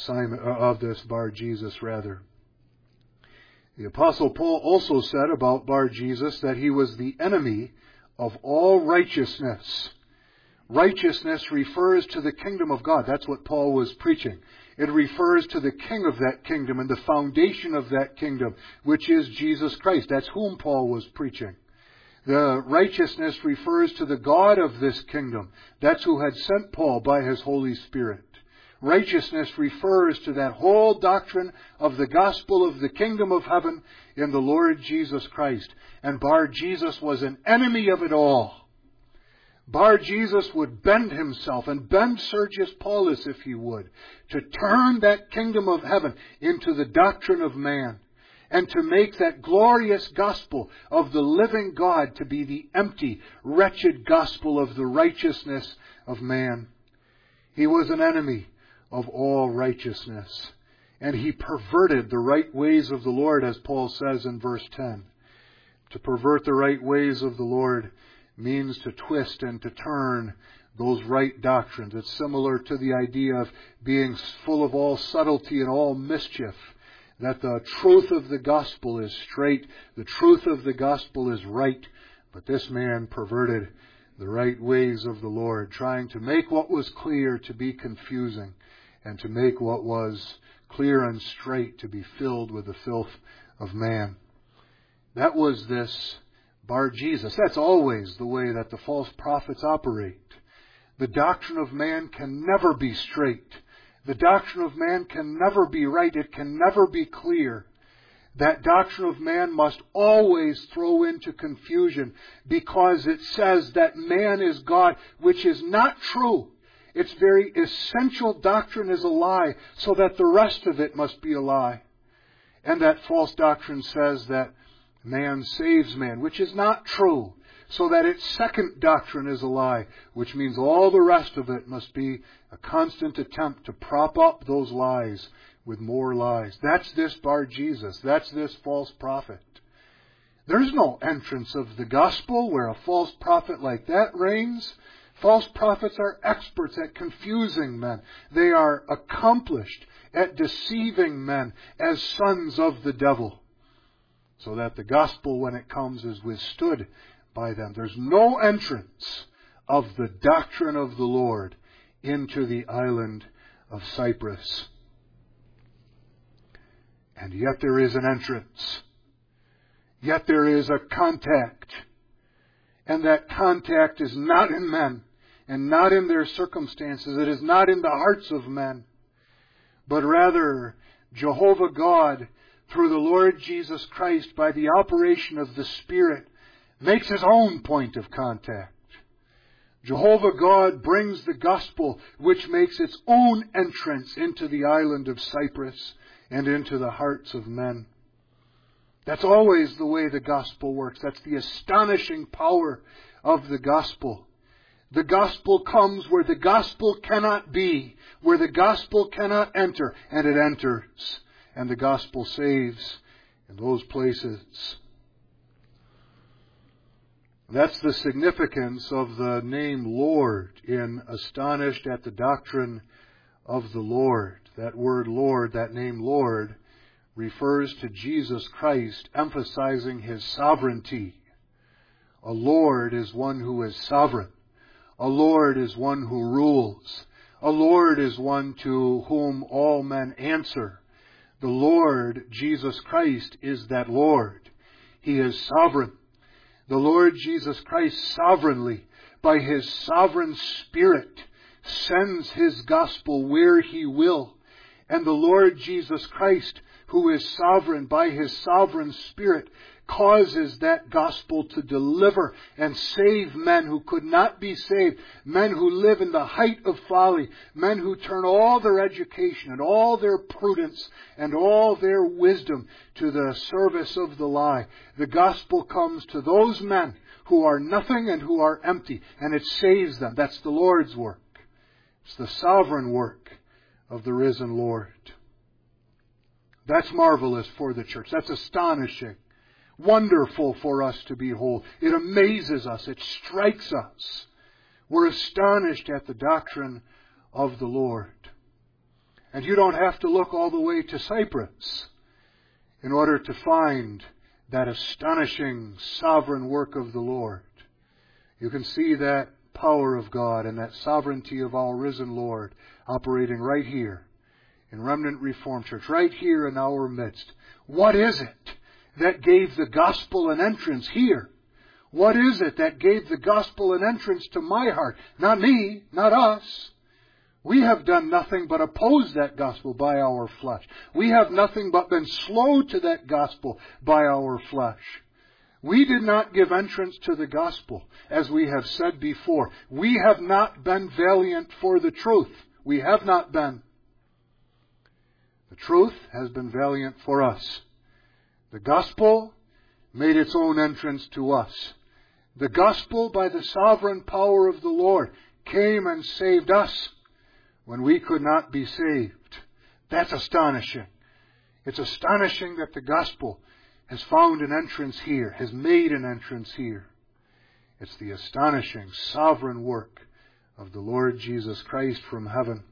Bar-Jesus, rather. The Apostle Paul also said about Bar-Jesus that he was the enemy of all righteousness. Righteousness refers to the kingdom of God. That's what Paul was preaching. It refers to the king of that kingdom and the foundation of that kingdom, which is Jesus Christ. That's whom Paul was preaching. The righteousness refers to the God of this kingdom. That's who had sent Paul by his Holy Spirit. Righteousness refers to that whole doctrine of the gospel of the kingdom of heaven in the Lord Jesus Christ. And Bar-Jesus was an enemy of it all. Bar-Jesus would bend himself and bend Sergius Paulus, if he would, to turn that kingdom of heaven into the doctrine of man, and to make that glorious gospel of the living God to be the empty, wretched gospel of the righteousness of man. He was an enemy of all righteousness, and he perverted the right ways of the Lord, as Paul says in verse 10. To pervert the right ways of the Lord means to twist and to turn those right doctrines. It's similar to the idea of being full of all subtlety and all mischief, that the truth of the gospel is straight, the truth of the gospel is right, but this man perverted the right ways of the Lord, trying to make what was clear to be confusing, and to make what was clear and straight to be filled with the filth of man. That was this Bar-Jesus. That's always the way that the false prophets operate. The doctrine of man can never be straight. The doctrine of man can never be right. It can never be clear. That doctrine of man must always throw into confusion, because it says that man is God, which is not true. Its very essential doctrine is a lie, so that the rest of it must be a lie. And that false doctrine says that man saves man, which is not true, so that its second doctrine is a lie, which means all the rest of it must be a constant attempt to prop up those lies with more lies. That's this Bar-Jesus. That's this false prophet. There's no entrance of the gospel where a false prophet like that reigns. False prophets are experts at confusing men. They are accomplished at deceiving men as sons of the devil, so that the gospel, when it comes, is withstood by them. There's no entrance of the doctrine of the Lord into the island of Cyprus. And yet there is an entrance. Yet there is a contact. And that contact is not in men, and not in their circumstances. It is not in the hearts of men, but rather Jehovah God, through the Lord Jesus Christ, by the operation of the Spirit, makes His own point of contact. Jehovah God brings the gospel, which makes its own entrance into the island of Cyprus and into the hearts of men. That's always the way the gospel works. That's the astonishing power of the gospel. The gospel comes where the gospel cannot be, where the gospel cannot enter, and it enters. And the gospel saves in those places. That's the significance of the name Lord in Astonished at the Doctrine of the Lord. That word Lord, that name Lord, refers to Jesus Christ, emphasizing His sovereignty. A Lord is one who is sovereign. A Lord is one who rules. A Lord is one to whom all men answer. The Lord, Jesus Christ, is that Lord. He is sovereign. The Lord Jesus Christ sovereignly, by His sovereign Spirit, sends His gospel where He will. And the Lord Jesus Christ, who is sovereign by His sovereign Spirit, causes that gospel to deliver and save men who could not be saved, men who live in the height of folly, men who turn all their education and all their prudence and all their wisdom to the service of the lie. The gospel comes to those men who are nothing and who are empty, and it saves them. That's the Lord's work. It's the sovereign work of the risen Lord. That's marvelous for the church. That's astonishing. Wonderful for us to behold. It amazes us. It strikes us. We're astonished at the doctrine of the Lord. And you don't have to look all the way to Cyprus in order to find that astonishing sovereign work of the Lord. You can see that power of God and that sovereignty of our risen Lord operating right here in Remnant Reformed Church, right here in our midst. What is it that gave the gospel an entrance here? What is it that gave the gospel an entrance to my heart? Not me, not us. We have done nothing but oppose that gospel by our flesh. We have nothing but been slow to that gospel by our flesh. We did not give entrance to the gospel, as we have said before. We have not been valiant for the truth. We have not been. The truth has been valiant for us. The gospel made its own entrance to us. The gospel, by the sovereign power of the Lord, came and saved us when we could not be saved. That's astonishing. It's astonishing that the gospel has found an entrance here, has made an entrance here. It's the astonishing sovereign work of the Lord Jesus Christ from heaven.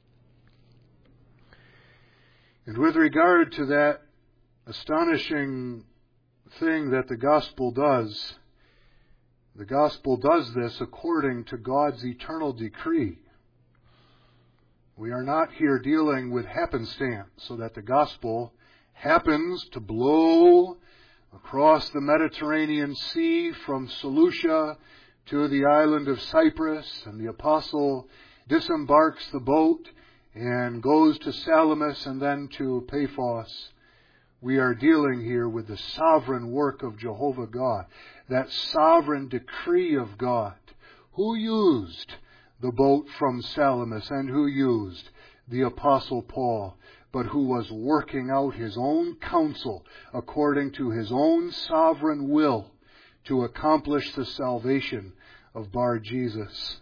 And with regard to that astonishing thing that the gospel does this according to God's eternal decree. We are not here dealing with happenstance, so that the gospel happens to blow across the Mediterranean Sea from Seleucia to the island of Cyprus, and the apostle disembarks the boat and goes to Salamis and then to Paphos. We are dealing here with the sovereign work of Jehovah God, that sovereign decree of God. Who used the boat from Salamis and who used the Apostle Paul, but who was working out his own counsel according to his own sovereign will to accomplish the salvation of Bar-Jesus.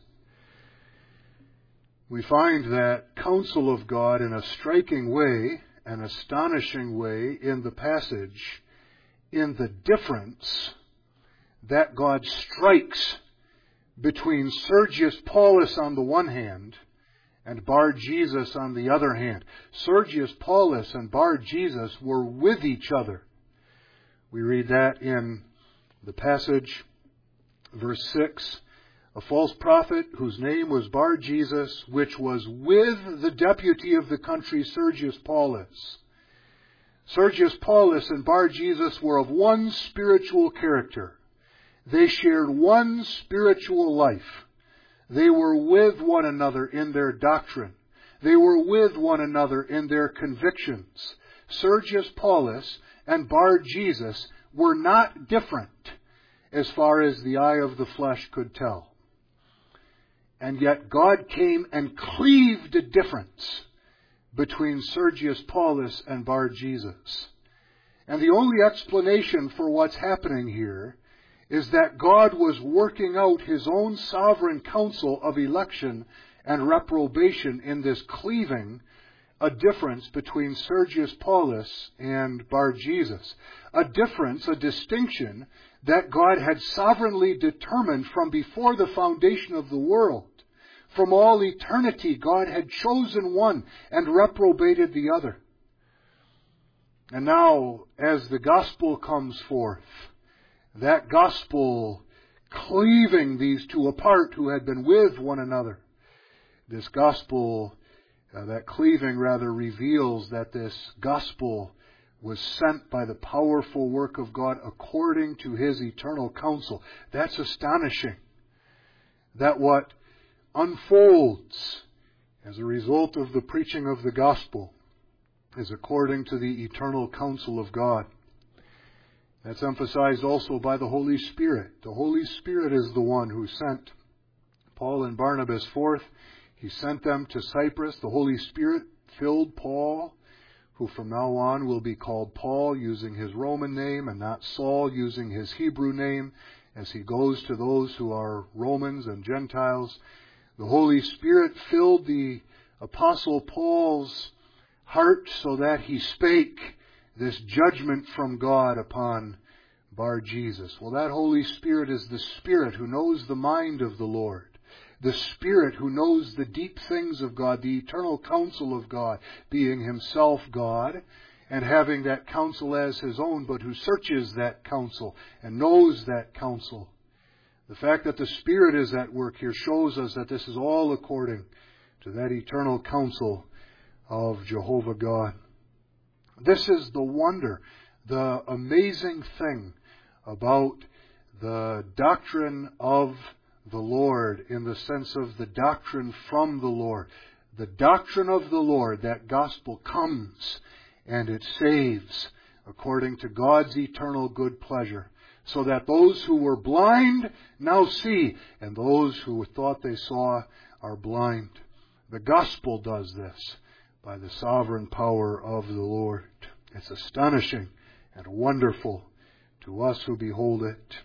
We find that counsel of God in a striking way, an astonishing way in the passage, in the difference that God strikes between Sergius Paulus on the one hand and Bar-Jesus on the other hand. Sergius Paulus and Bar-Jesus were with each other. We read that in the passage, verse 6. A false prophet whose name was Bar-Jesus, which was with the deputy of the country, Sergius Paulus. Sergius Paulus and Bar-Jesus were of one spiritual character. They shared one spiritual life. They were with one another in their doctrine. They were with one another in their convictions. Sergius Paulus and Bar-Jesus were not different as far as the eye of the flesh could tell. And yet God came and cleaved a difference between Sergius Paulus and Bar-Jesus. And the only explanation for what's happening here is that God was working out His own sovereign counsel of election and reprobation in this cleaving a difference between Sergius Paulus and Bar-Jesus. A difference, a distinction that God had sovereignly determined from before the foundation of the world. From all eternity, God had chosen one and reprobated the other. And now, as the gospel comes forth, that gospel cleaving these two apart who had been with one another, this gospel, that cleaving rather reveals that this gospel was sent by the powerful work of God according to His eternal counsel. That's astonishing. That what unfolds as a result of the preaching of the gospel is according to the eternal counsel of God. That's emphasized also by the Holy Spirit. The Holy Spirit is the one who sent Paul and Barnabas forth. He sent them to Cyprus. The Holy Spirit filled Paul, who from now on will be called Paul, using his Roman name, and not Saul, using his Hebrew name, as he goes to those who are Romans and Gentiles. The Holy Spirit filled the Apostle Paul's heart so that he spake this judgment from God upon Bar-Jesus. Well, that Holy Spirit is the Spirit who knows the mind of the Lord. The Spirit who knows the deep things of God, the eternal counsel of God, being Himself God, and having that counsel as His own, but who searches that counsel and knows that counsel. The fact that the Spirit is at work here shows us that this is all according to that eternal counsel of Jehovah God. This is the wonder, the amazing thing about the doctrine of the Lord, in the sense of the doctrine from the Lord. The doctrine of the Lord, that gospel comes and it saves according to God's eternal good pleasure, so that those who were blind now see, and those who thought they saw are blind. The gospel does this by the sovereign power of the Lord. It's astonishing and wonderful to us who behold it.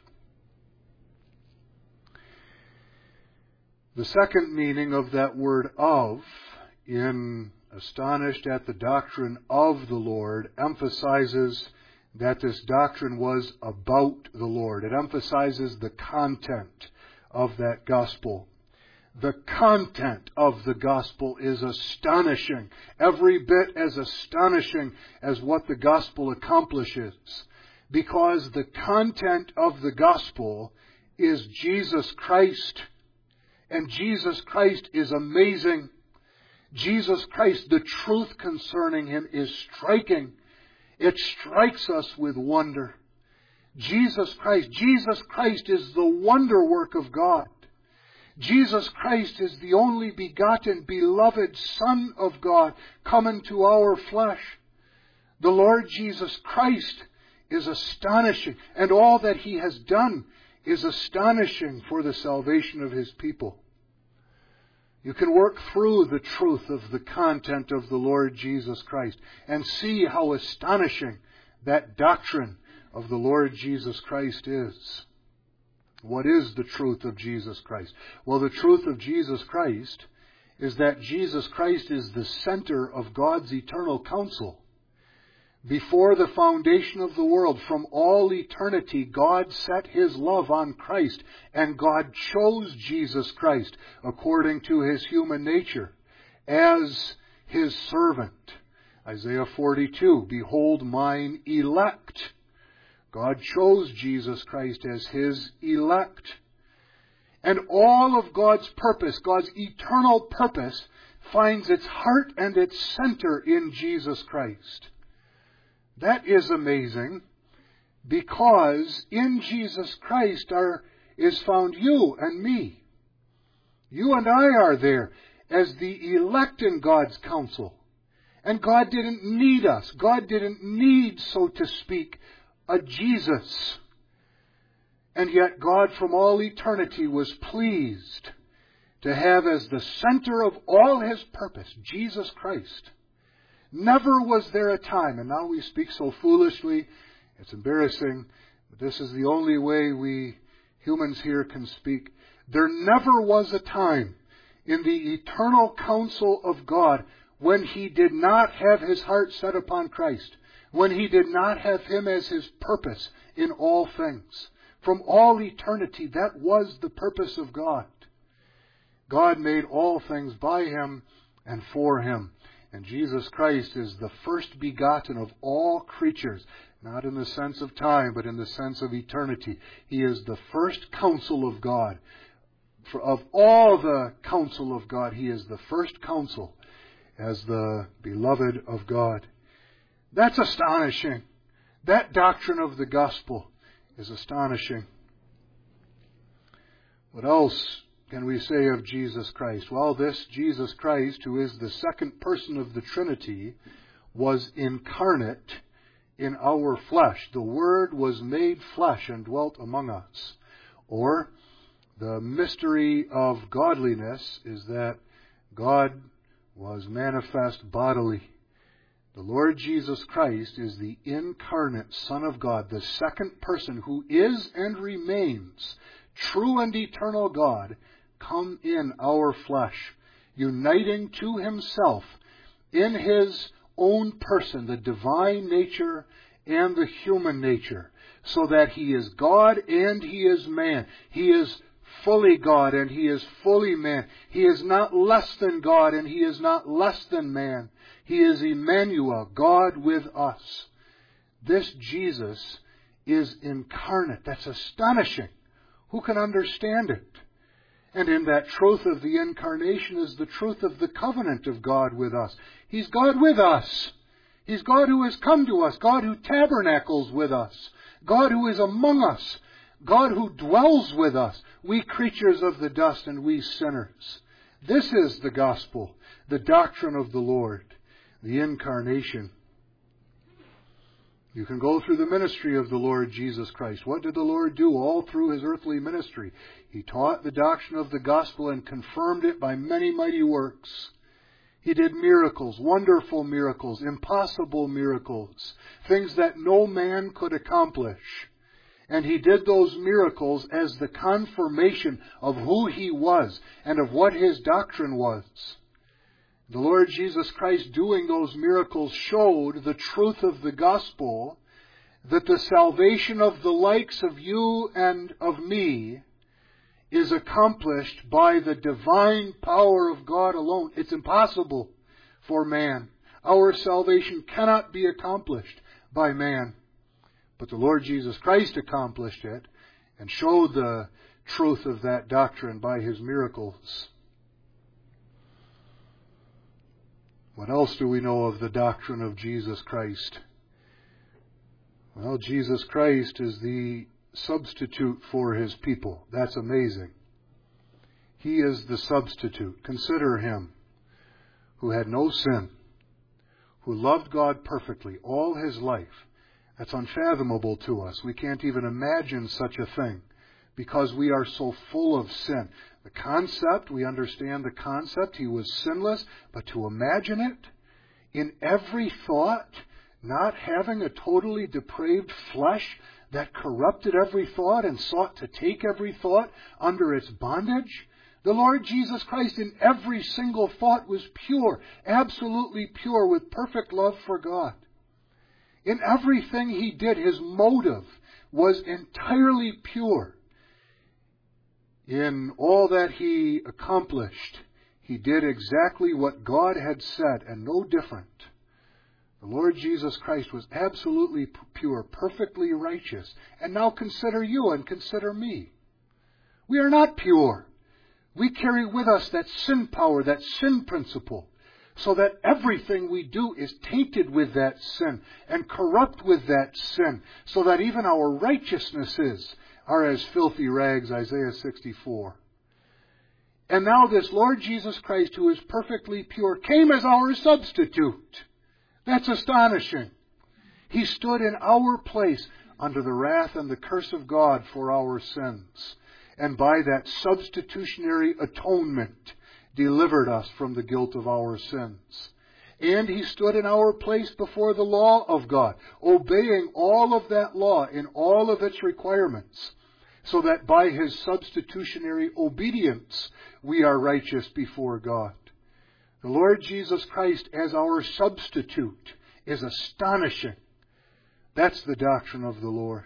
The second meaning of that word "of," in astonished at the doctrine of the Lord, emphasizes that this doctrine was about the Lord. It emphasizes the content of that gospel. The content of the gospel is astonishing, every bit as astonishing as what the gospel accomplishes, because the content of the gospel is Jesus Christ. And Jesus Christ is amazing. Jesus Christ, the truth concerning Him is striking. It strikes us with wonder. Jesus Christ is the wonder work of God. Jesus Christ is the only begotten, beloved Son of God, come into our flesh. The Lord Jesus Christ is astonishing, and all that He has done is astonishing for the salvation of His people. You can work through the truth of the content of the Lord Jesus Christ and see how astonishing that doctrine of the Lord Jesus Christ is. What is the truth of Jesus Christ? Well, the truth of Jesus Christ is that Jesus Christ is the center of God's eternal counsel. Before the foundation of the world, from all eternity, God set His love on Christ, and God chose Jesus Christ, according to His human nature, as His servant. Isaiah 42, "Behold mine elect." God chose Jesus Christ as His elect. And all of God's purpose, God's eternal purpose, finds its heart and its center in Jesus Christ. That is amazing, because in Jesus Christ is found you and me. You and I are there as the elect in God's counsel. And God didn't need us. God didn't need, so to speak, a Jesus. And yet God from all eternity was pleased to have as the center of all His purpose Jesus Christ. Never was there a time, and now we speak so foolishly, it's embarrassing, but this is the only way we humans here can speak. There never was a time in the eternal counsel of God when He did not have His heart set upon Christ, when He did not have Him as His purpose in all things. From all eternity, that was the purpose of God. God made all things by Him and for Him. And Jesus Christ is the first begotten of all creatures, not in the sense of time, but in the sense of eternity. He is the first counsel of God. Of all the counsel of God, He is the first counsel as the beloved of God. That's astonishing. That doctrine of the gospel is astonishing. What else can we say of Jesus Christ? Well, this Jesus Christ, who is the second person of the Trinity, was incarnate in our flesh. The Word was made flesh and dwelt among us. Or, the mystery of godliness is that God was manifest bodily. The Lord Jesus Christ is the incarnate Son of God, the second person who is and remains true and eternal God, come in our flesh, uniting to Himself in His own person the divine nature and the human nature, so that He is God and He is man. He is fully God and He is fully man. He is not less than God and He is not less than man. He is Emmanuel, God with us. This Jesus is incarnate. That's astonishing. Who can understand it? And in that truth of the incarnation is the truth of the covenant of God with us. He's God with us. He's God who has come to us. God who tabernacles with us. God who is among us. God who dwells with us. We creatures of the dust and we sinners. This is the gospel, the doctrine of the Lord, the incarnation. You can go through the ministry of the Lord Jesus Christ. What did the Lord do all through His earthly ministry? He taught the doctrine of the gospel and confirmed it by many mighty works. He did miracles, wonderful miracles, impossible miracles, things that no man could accomplish. And He did those miracles as the confirmation of who He was and of what His doctrine was. The Lord Jesus Christ doing those miracles showed the truth of the gospel, that the salvation of the likes of you and of me is accomplished by the divine power of God alone. It's impossible for man. Our salvation cannot be accomplished by man. But the Lord Jesus Christ accomplished it and showed the truth of that doctrine by His miracles. What else do we know of the doctrine of Jesus Christ? Well, Jesus Christ is the substitute for His people. That's amazing. He is the substitute. Consider Him who had no sin, who loved God perfectly all His life. That's unfathomable to us. We can't even imagine such a thing because we are so full of sin. The concept, we understand the concept. He was sinless, but to imagine it in every thought, not having a totally depraved flesh that corrupted every thought and sought to take every thought under its bondage. The Lord Jesus Christ in every single thought was pure, absolutely pure, with perfect love for God. In everything He did, His motive was entirely pure. In all that He accomplished, He did exactly what God had said and no different. The Lord Jesus Christ was absolutely pure, perfectly righteous. And now consider you and consider me. We are not pure. We carry with us that sin power, that sin principle, so that everything we do is tainted with that sin and corrupt with that sin, so that even our righteousnesses are as filthy rags, Isaiah 64. And now this Lord Jesus Christ, who is perfectly pure, came as our substitute. That's astonishing. He stood in our place under the wrath and the curse of God for our sins. And by that substitutionary atonement, delivered us from the guilt of our sins. And He stood in our place before the law of God, obeying all of that law in all of its requirements, so that by His substitutionary obedience we are righteous before God. The Lord Jesus Christ as our substitute is astonishing. That's the doctrine of the Lord.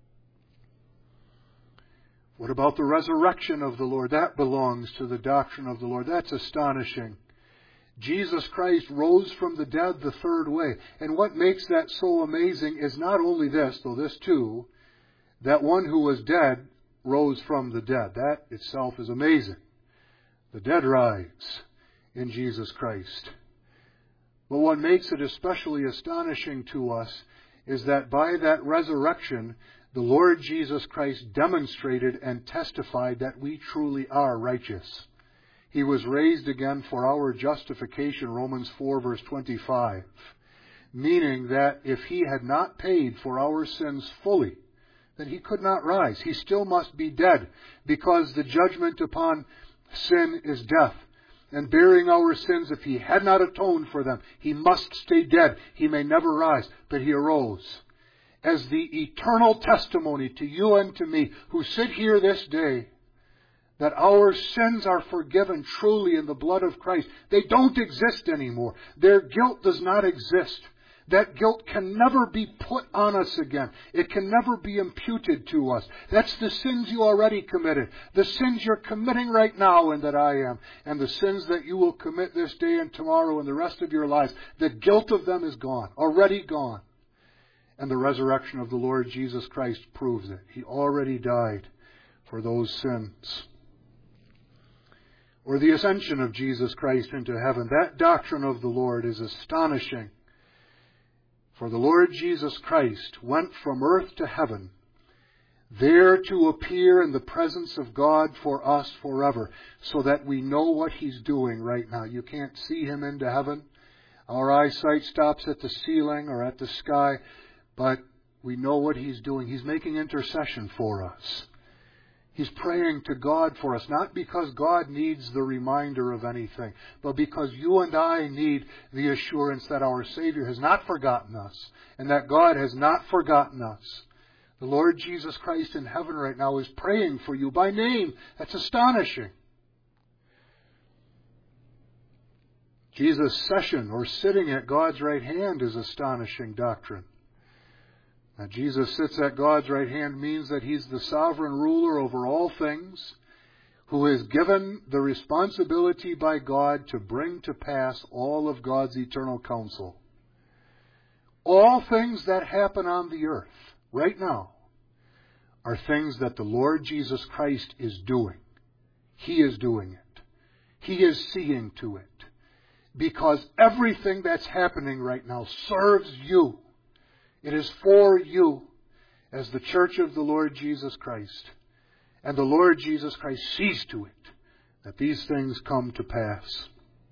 What about the resurrection of the Lord? That belongs to the doctrine of the Lord. That's astonishing. Jesus Christ rose from the dead the third way. And what makes that so amazing is not only this, though this too, that one who was dead rose from the dead. That itself is amazing. The dead rise in Jesus Christ. But what makes it especially astonishing to us is that by that resurrection, the Lord Jesus Christ demonstrated and testified that we truly are righteous. He was raised again for our justification, Romans 4 verse 25. Meaning that if He had not paid for our sins fully, then He could not rise. He still must be dead, because the judgment upon sin is death. And bearing our sins, if He had not atoned for them, He must stay dead. He may never rise, but He arose as the eternal testimony to you and to me who sit here this day, that our sins are forgiven truly in the blood of Christ. They don't exist anymore. Their guilt does not exist. That guilt can never be put on us again. It can never be imputed to us. That's the sins you already committed. The sins you're committing right now and that I am. And the sins that you will commit this day and tomorrow and the rest of your lives. The guilt of them is gone. Already gone. And the resurrection of the Lord Jesus Christ proves it. He already died for those sins. Or the ascension of Jesus Christ into heaven. That doctrine of the Lord is astonishing. For the Lord Jesus Christ went from earth to heaven, there to appear in the presence of God for us forever, so that we know what He's doing right now. You can't see Him into heaven. Our eyesight stops at the ceiling or at the sky, but we know what He's doing. He's making intercession for us. He's praying to God for us, not because God needs the reminder of anything, but because you and I need the assurance that our Savior has not forgotten us, and that God has not forgotten us. The Lord Jesus Christ in heaven right now is praying for you by name. That's astonishing. Jesus' session, or sitting at God's right hand, is astonishing doctrine. Now, Jesus sits at God's right hand means that He's the sovereign ruler over all things, who is given the responsibility by God to bring to pass all of God's eternal counsel. All things that happen on the earth right now are things that the Lord Jesus Christ is doing. He is doing it. He is seeing to it. Because everything that's happening right now serves you. It is for you as the church of the Lord Jesus Christ. And the Lord Jesus Christ sees to it that these things come to pass.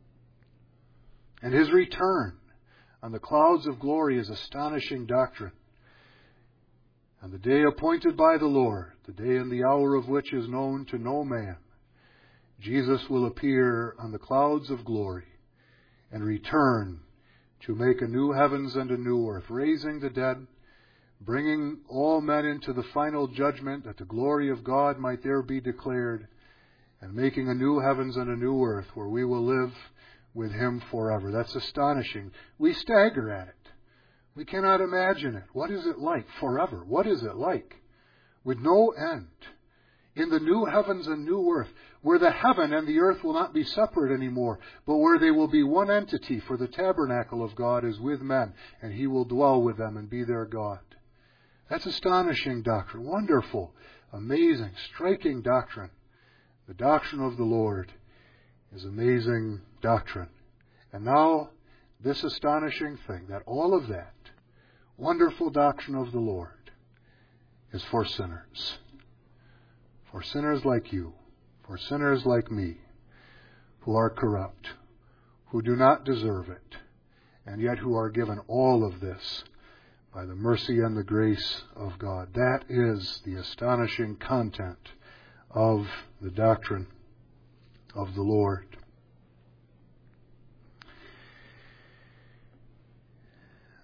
And His return on the clouds of glory is astonishing doctrine. On the day appointed by the Lord, the day and the hour of which is known to no man, Jesus will appear on the clouds of glory and return to make a new heavens and a new earth, raising the dead, bringing all men into the final judgment, that the glory of God might there be declared, and making a new heavens and a new earth where we will live with Him forever. That's astonishing. We stagger at it. We cannot imagine it. What is it like forever? What is it like? With no end. In the new heavens and new earth, where the heaven and the earth will not be separate anymore, but where they will be one entity, for the tabernacle of God is with men, and He will dwell with them and be their God. That's astonishing doctrine. Wonderful, amazing, striking doctrine. The doctrine of the Lord is amazing doctrine. And now, this astonishing thing, that all of that wonderful doctrine of the Lord is for sinners. For sinners like you, for sinners like me, who are corrupt, who do not deserve it, and yet who are given all of this by the mercy and the grace of God. That is the astonishing content of the doctrine of the Lord.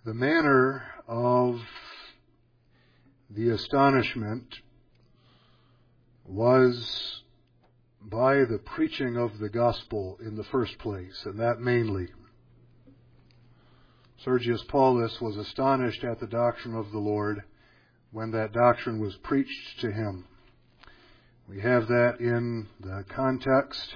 The manner of the astonishment was by the preaching of the gospel in the first place, and that mainly. Sergius Paulus was astonished at the doctrine of the Lord when that doctrine was preached to him. We have that in the context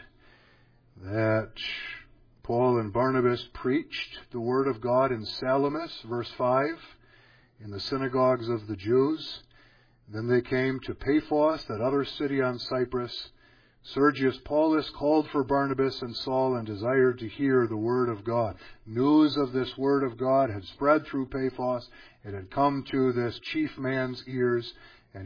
that Paul and Barnabas preached the Word of God in Salamis, verse 5, in the synagogues of the Jews. Then they came to Paphos, that other city on Cyprus. Sergius Paulus called for Barnabas and Saul and desired to hear the Word of God. News of this Word of God had spread through Paphos. It had come to this chief man's ears, and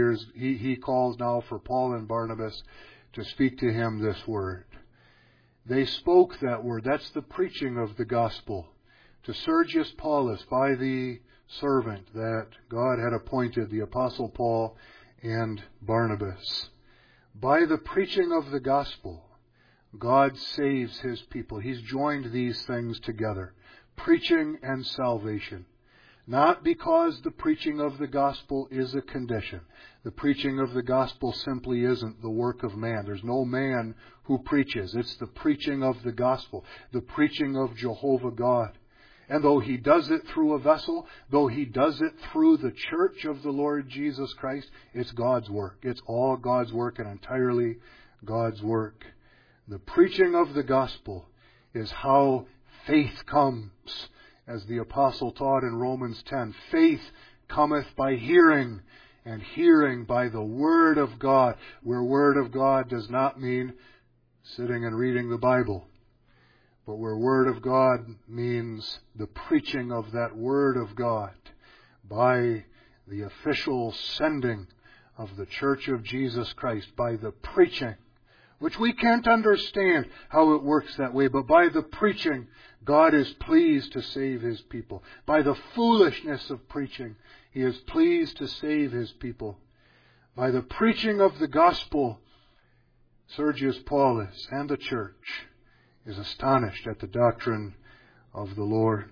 he calls now for Paul and Barnabas to speak to him this Word. They spoke that Word. That's the preaching of the gospel to Sergius Paulus by the servant that God had appointed, the Apostle Paul and Barnabas. By the preaching of the gospel, God saves His people. He's joined these things together, preaching and salvation. Not because the preaching of the gospel is a condition. The preaching of the gospel simply isn't the work of man. There's no man who preaches. It's the preaching of the gospel, the preaching of Jehovah God. And though He does it through a vessel, though He does it through the church of the Lord Jesus Christ, it's God's work. It's all God's work and entirely God's work. The preaching of the gospel is how faith comes. As the apostle taught in Romans 10, faith cometh by hearing, and hearing by the Word of God, where Word of God does not mean sitting and reading the Bible, but where Word of God means the preaching of that Word of God by the official sending of the Church of Jesus Christ, by the preaching, which we can't understand how it works that way, but by the preaching, God is pleased to save His people. By the foolishness of preaching, He is pleased to save His people. By the preaching of the gospel, Sergius Paulus and the church is astonished at the doctrine of the Lord.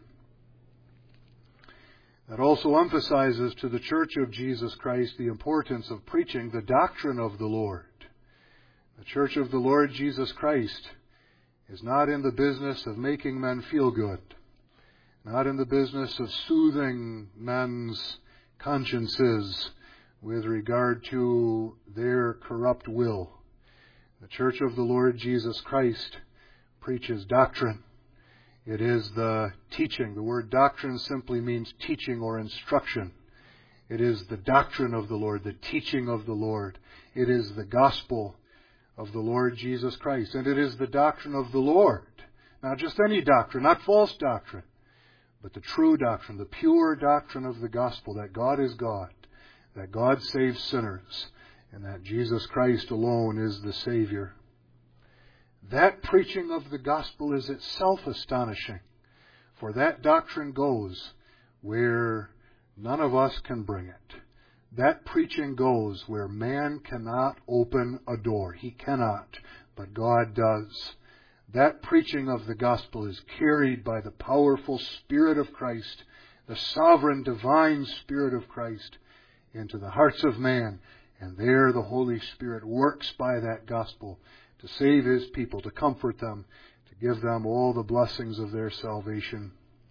That also emphasizes to the Church of Jesus Christ the importance of preaching the doctrine of the Lord. The Church of the Lord Jesus Christ is not in the business of making men feel good, not in the business of soothing men's consciences with regard to their corrupt will. The Church of the Lord Jesus Christ preaches doctrine. It is the teaching. The word doctrine simply means teaching or instruction. It is the doctrine of the Lord, the teaching of the Lord. It is the gospel of the Lord Jesus Christ. And it is the doctrine of the Lord. Not just any doctrine, not false doctrine, but the true doctrine, the pure doctrine of the gospel, that God is God, that God saves sinners, and that Jesus Christ alone is the Savior. That preaching of the gospel is itself astonishing, for that doctrine goes where none of us can bring it. That preaching goes where man cannot open a door. He cannot, but God does. That preaching of the gospel is carried by the powerful Spirit of Christ, the sovereign divine Spirit of Christ, into the hearts of man. And there the Holy Spirit works by that gospel to save His people, to comfort them, to give them all the blessings of their salvation.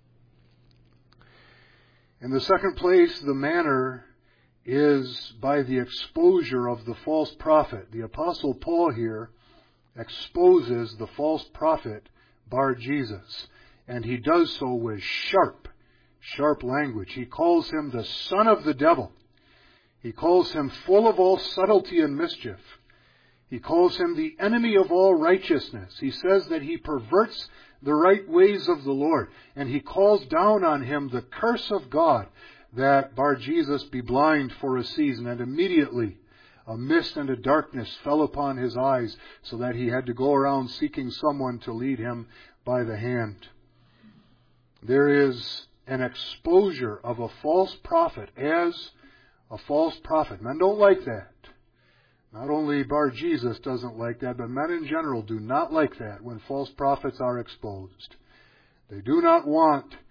In the second place, the manner is by the exposure of the false prophet. The Apostle Paul here exposes the false prophet Bar-Jesus, and he does so with sharp language. He calls him the son of the devil. He calls him full of all subtlety and mischief. He calls him the enemy of all righteousness. He says that he perverts the right ways of the Lord, and he calls down on him the curse of God, that Bar-Jesus be blind for a season. And immediately a mist and a darkness fell upon his eyes, so that he had to go around seeking someone to lead him by the hand. There is an exposure of a false prophet as a false prophet. Men don't like that. Not only Bar-Jesus doesn't like that, but men in general do not like that when false prophets are exposed. They do not want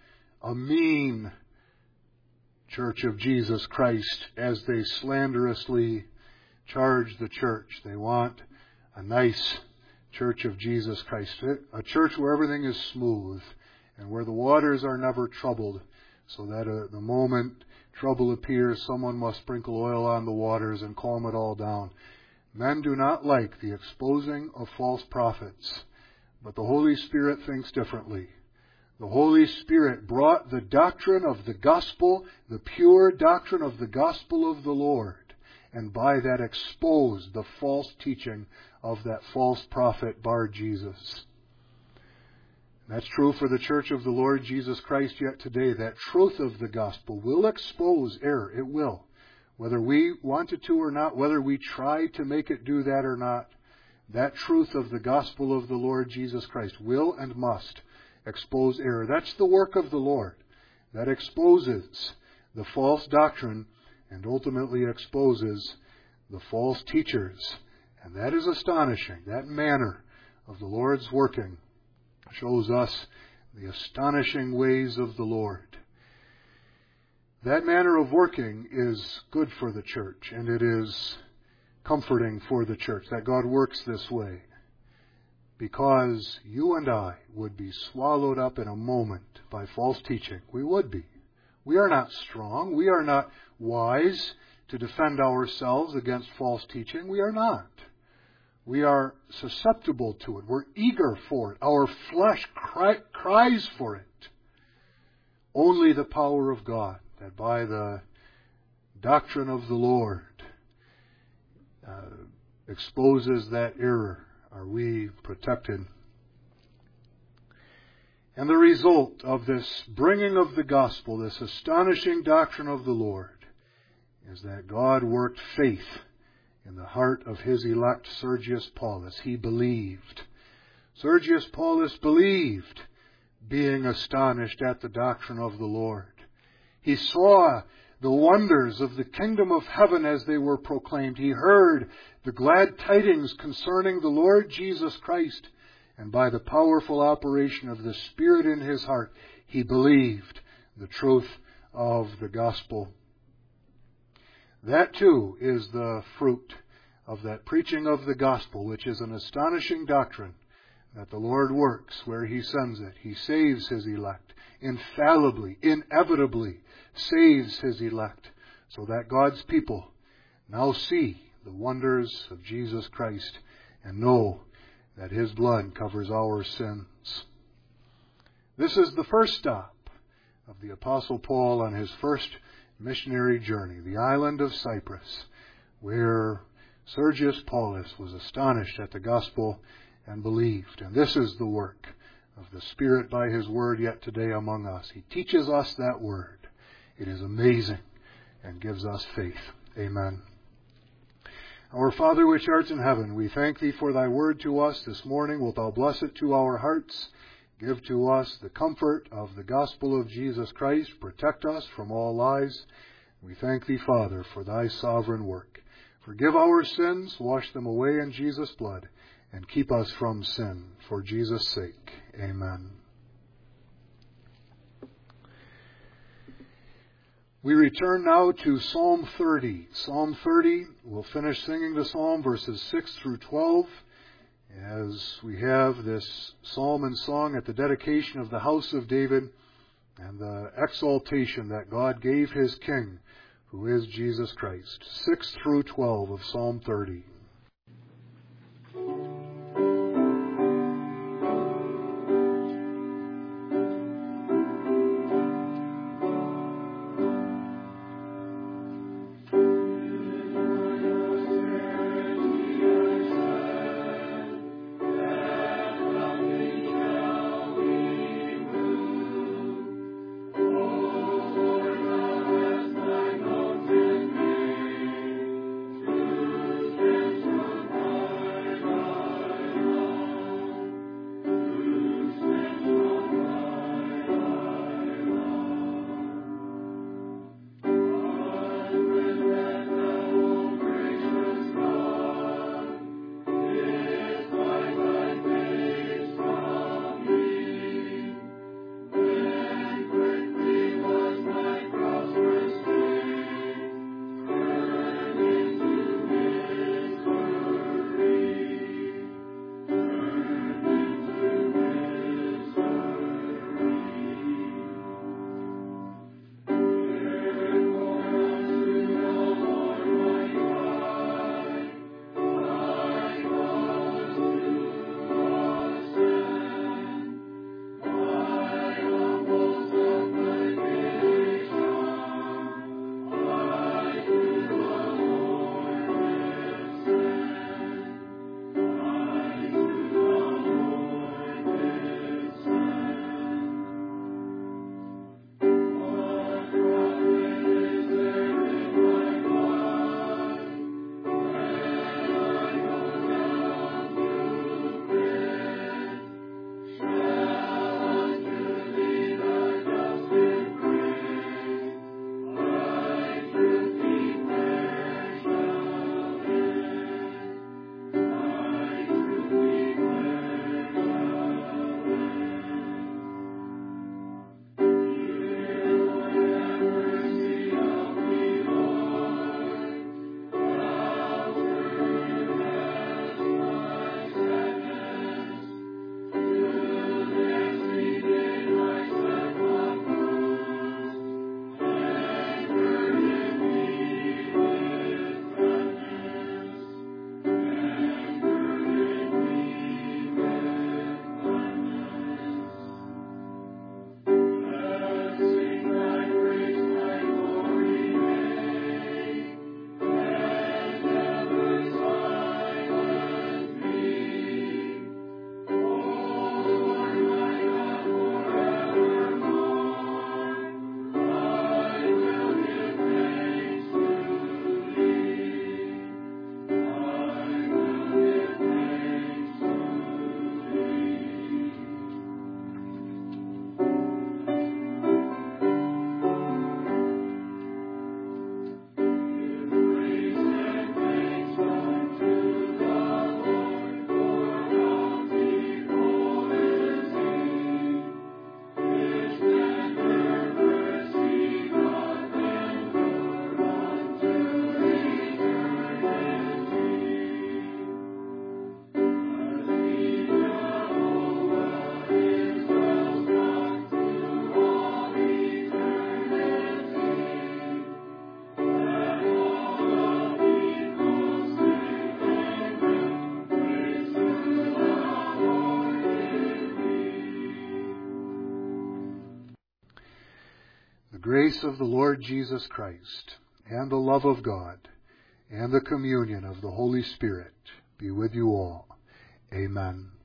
a mean Church of Jesus Christ as they slanderously charge the church. They want a nice Church of Jesus Christ, a church where everything is smooth and where the waters are never troubled, so that the moment trouble appears, someone must sprinkle oil on the waters and calm it all down. Men do not like the exposing of false prophets, but the Holy Spirit thinks differently. The Holy Spirit brought the doctrine of the gospel, the pure doctrine of the gospel of the Lord, and by that exposed the false teaching of that false prophet Bar-Jesus. That's true for the Church of the Lord Jesus Christ yet today. That truth of the gospel will expose error. It will. Whether we want it to or not, whether we try to make it do that or not, that truth of the gospel of the Lord Jesus Christ will and must expose error. That's the work of the Lord. That exposes the false doctrine and ultimately exposes the false teachers. And that is astonishing. That manner of the Lord's working shows us the astonishing ways of the Lord. That manner of working is good for the church, and it is comforting for the church that God works this way, because you and I would be swallowed up in a moment by false teaching. We would be. We are not strong. We are not wise to defend ourselves against false teaching. We are not. We are susceptible to it. We're eager for it. Our flesh cries for it. Only the power of God, that by the doctrine of the Lord exposes that error, are we protected. And the result of this bringing of the gospel, this astonishing doctrine of the Lord, is that God worked faith in the heart of His elect Sergius Paulus. He believed. Sergius Paulus believed, being astonished at the doctrine of the Lord. He saw the wonders of the kingdom of heaven as they were proclaimed. He heard the glad tidings concerning the Lord Jesus Christ. And by the powerful operation of the Spirit in his heart, he believed the truth of the gospel. That too is the fruit of that preaching of the gospel, which is an astonishing doctrine that the Lord works where He sends it. He saves His elect. Infallibly, inevitably saves His elect, so that God's people now see the wonders of Jesus Christ and know that His blood covers our sins. This is the first stop of the Apostle Paul on his first missionary journey, the island of Cyprus, where Sergius Paulus was astonished at the gospel and believed. And this is the work of the Spirit by His word yet today among us. He teaches us that word. It is amazing and gives us faith. Amen. Our Father which art in heaven, we thank Thee for Thy word to us this morning. Wilt Thou bless it to our hearts? Give to us the comfort of the gospel of Jesus Christ. Protect us from all lies. We thank Thee, Father, for Thy sovereign work. Forgive our sins, wash them away in Jesus' blood, and keep us from sin. For Jesus' sake. Amen. We return now to Psalm 30. Psalm 30, we'll finish singing the psalm, verses 6 through 12, as we have this psalm and song at the dedication of the house of David and the exaltation that God gave His King, who is Jesus Christ. 6 through 12 of Psalm 30. grace of the Lord Jesus Christ, and the love of God, and the communion of the Holy Spirit be with you all. Amen.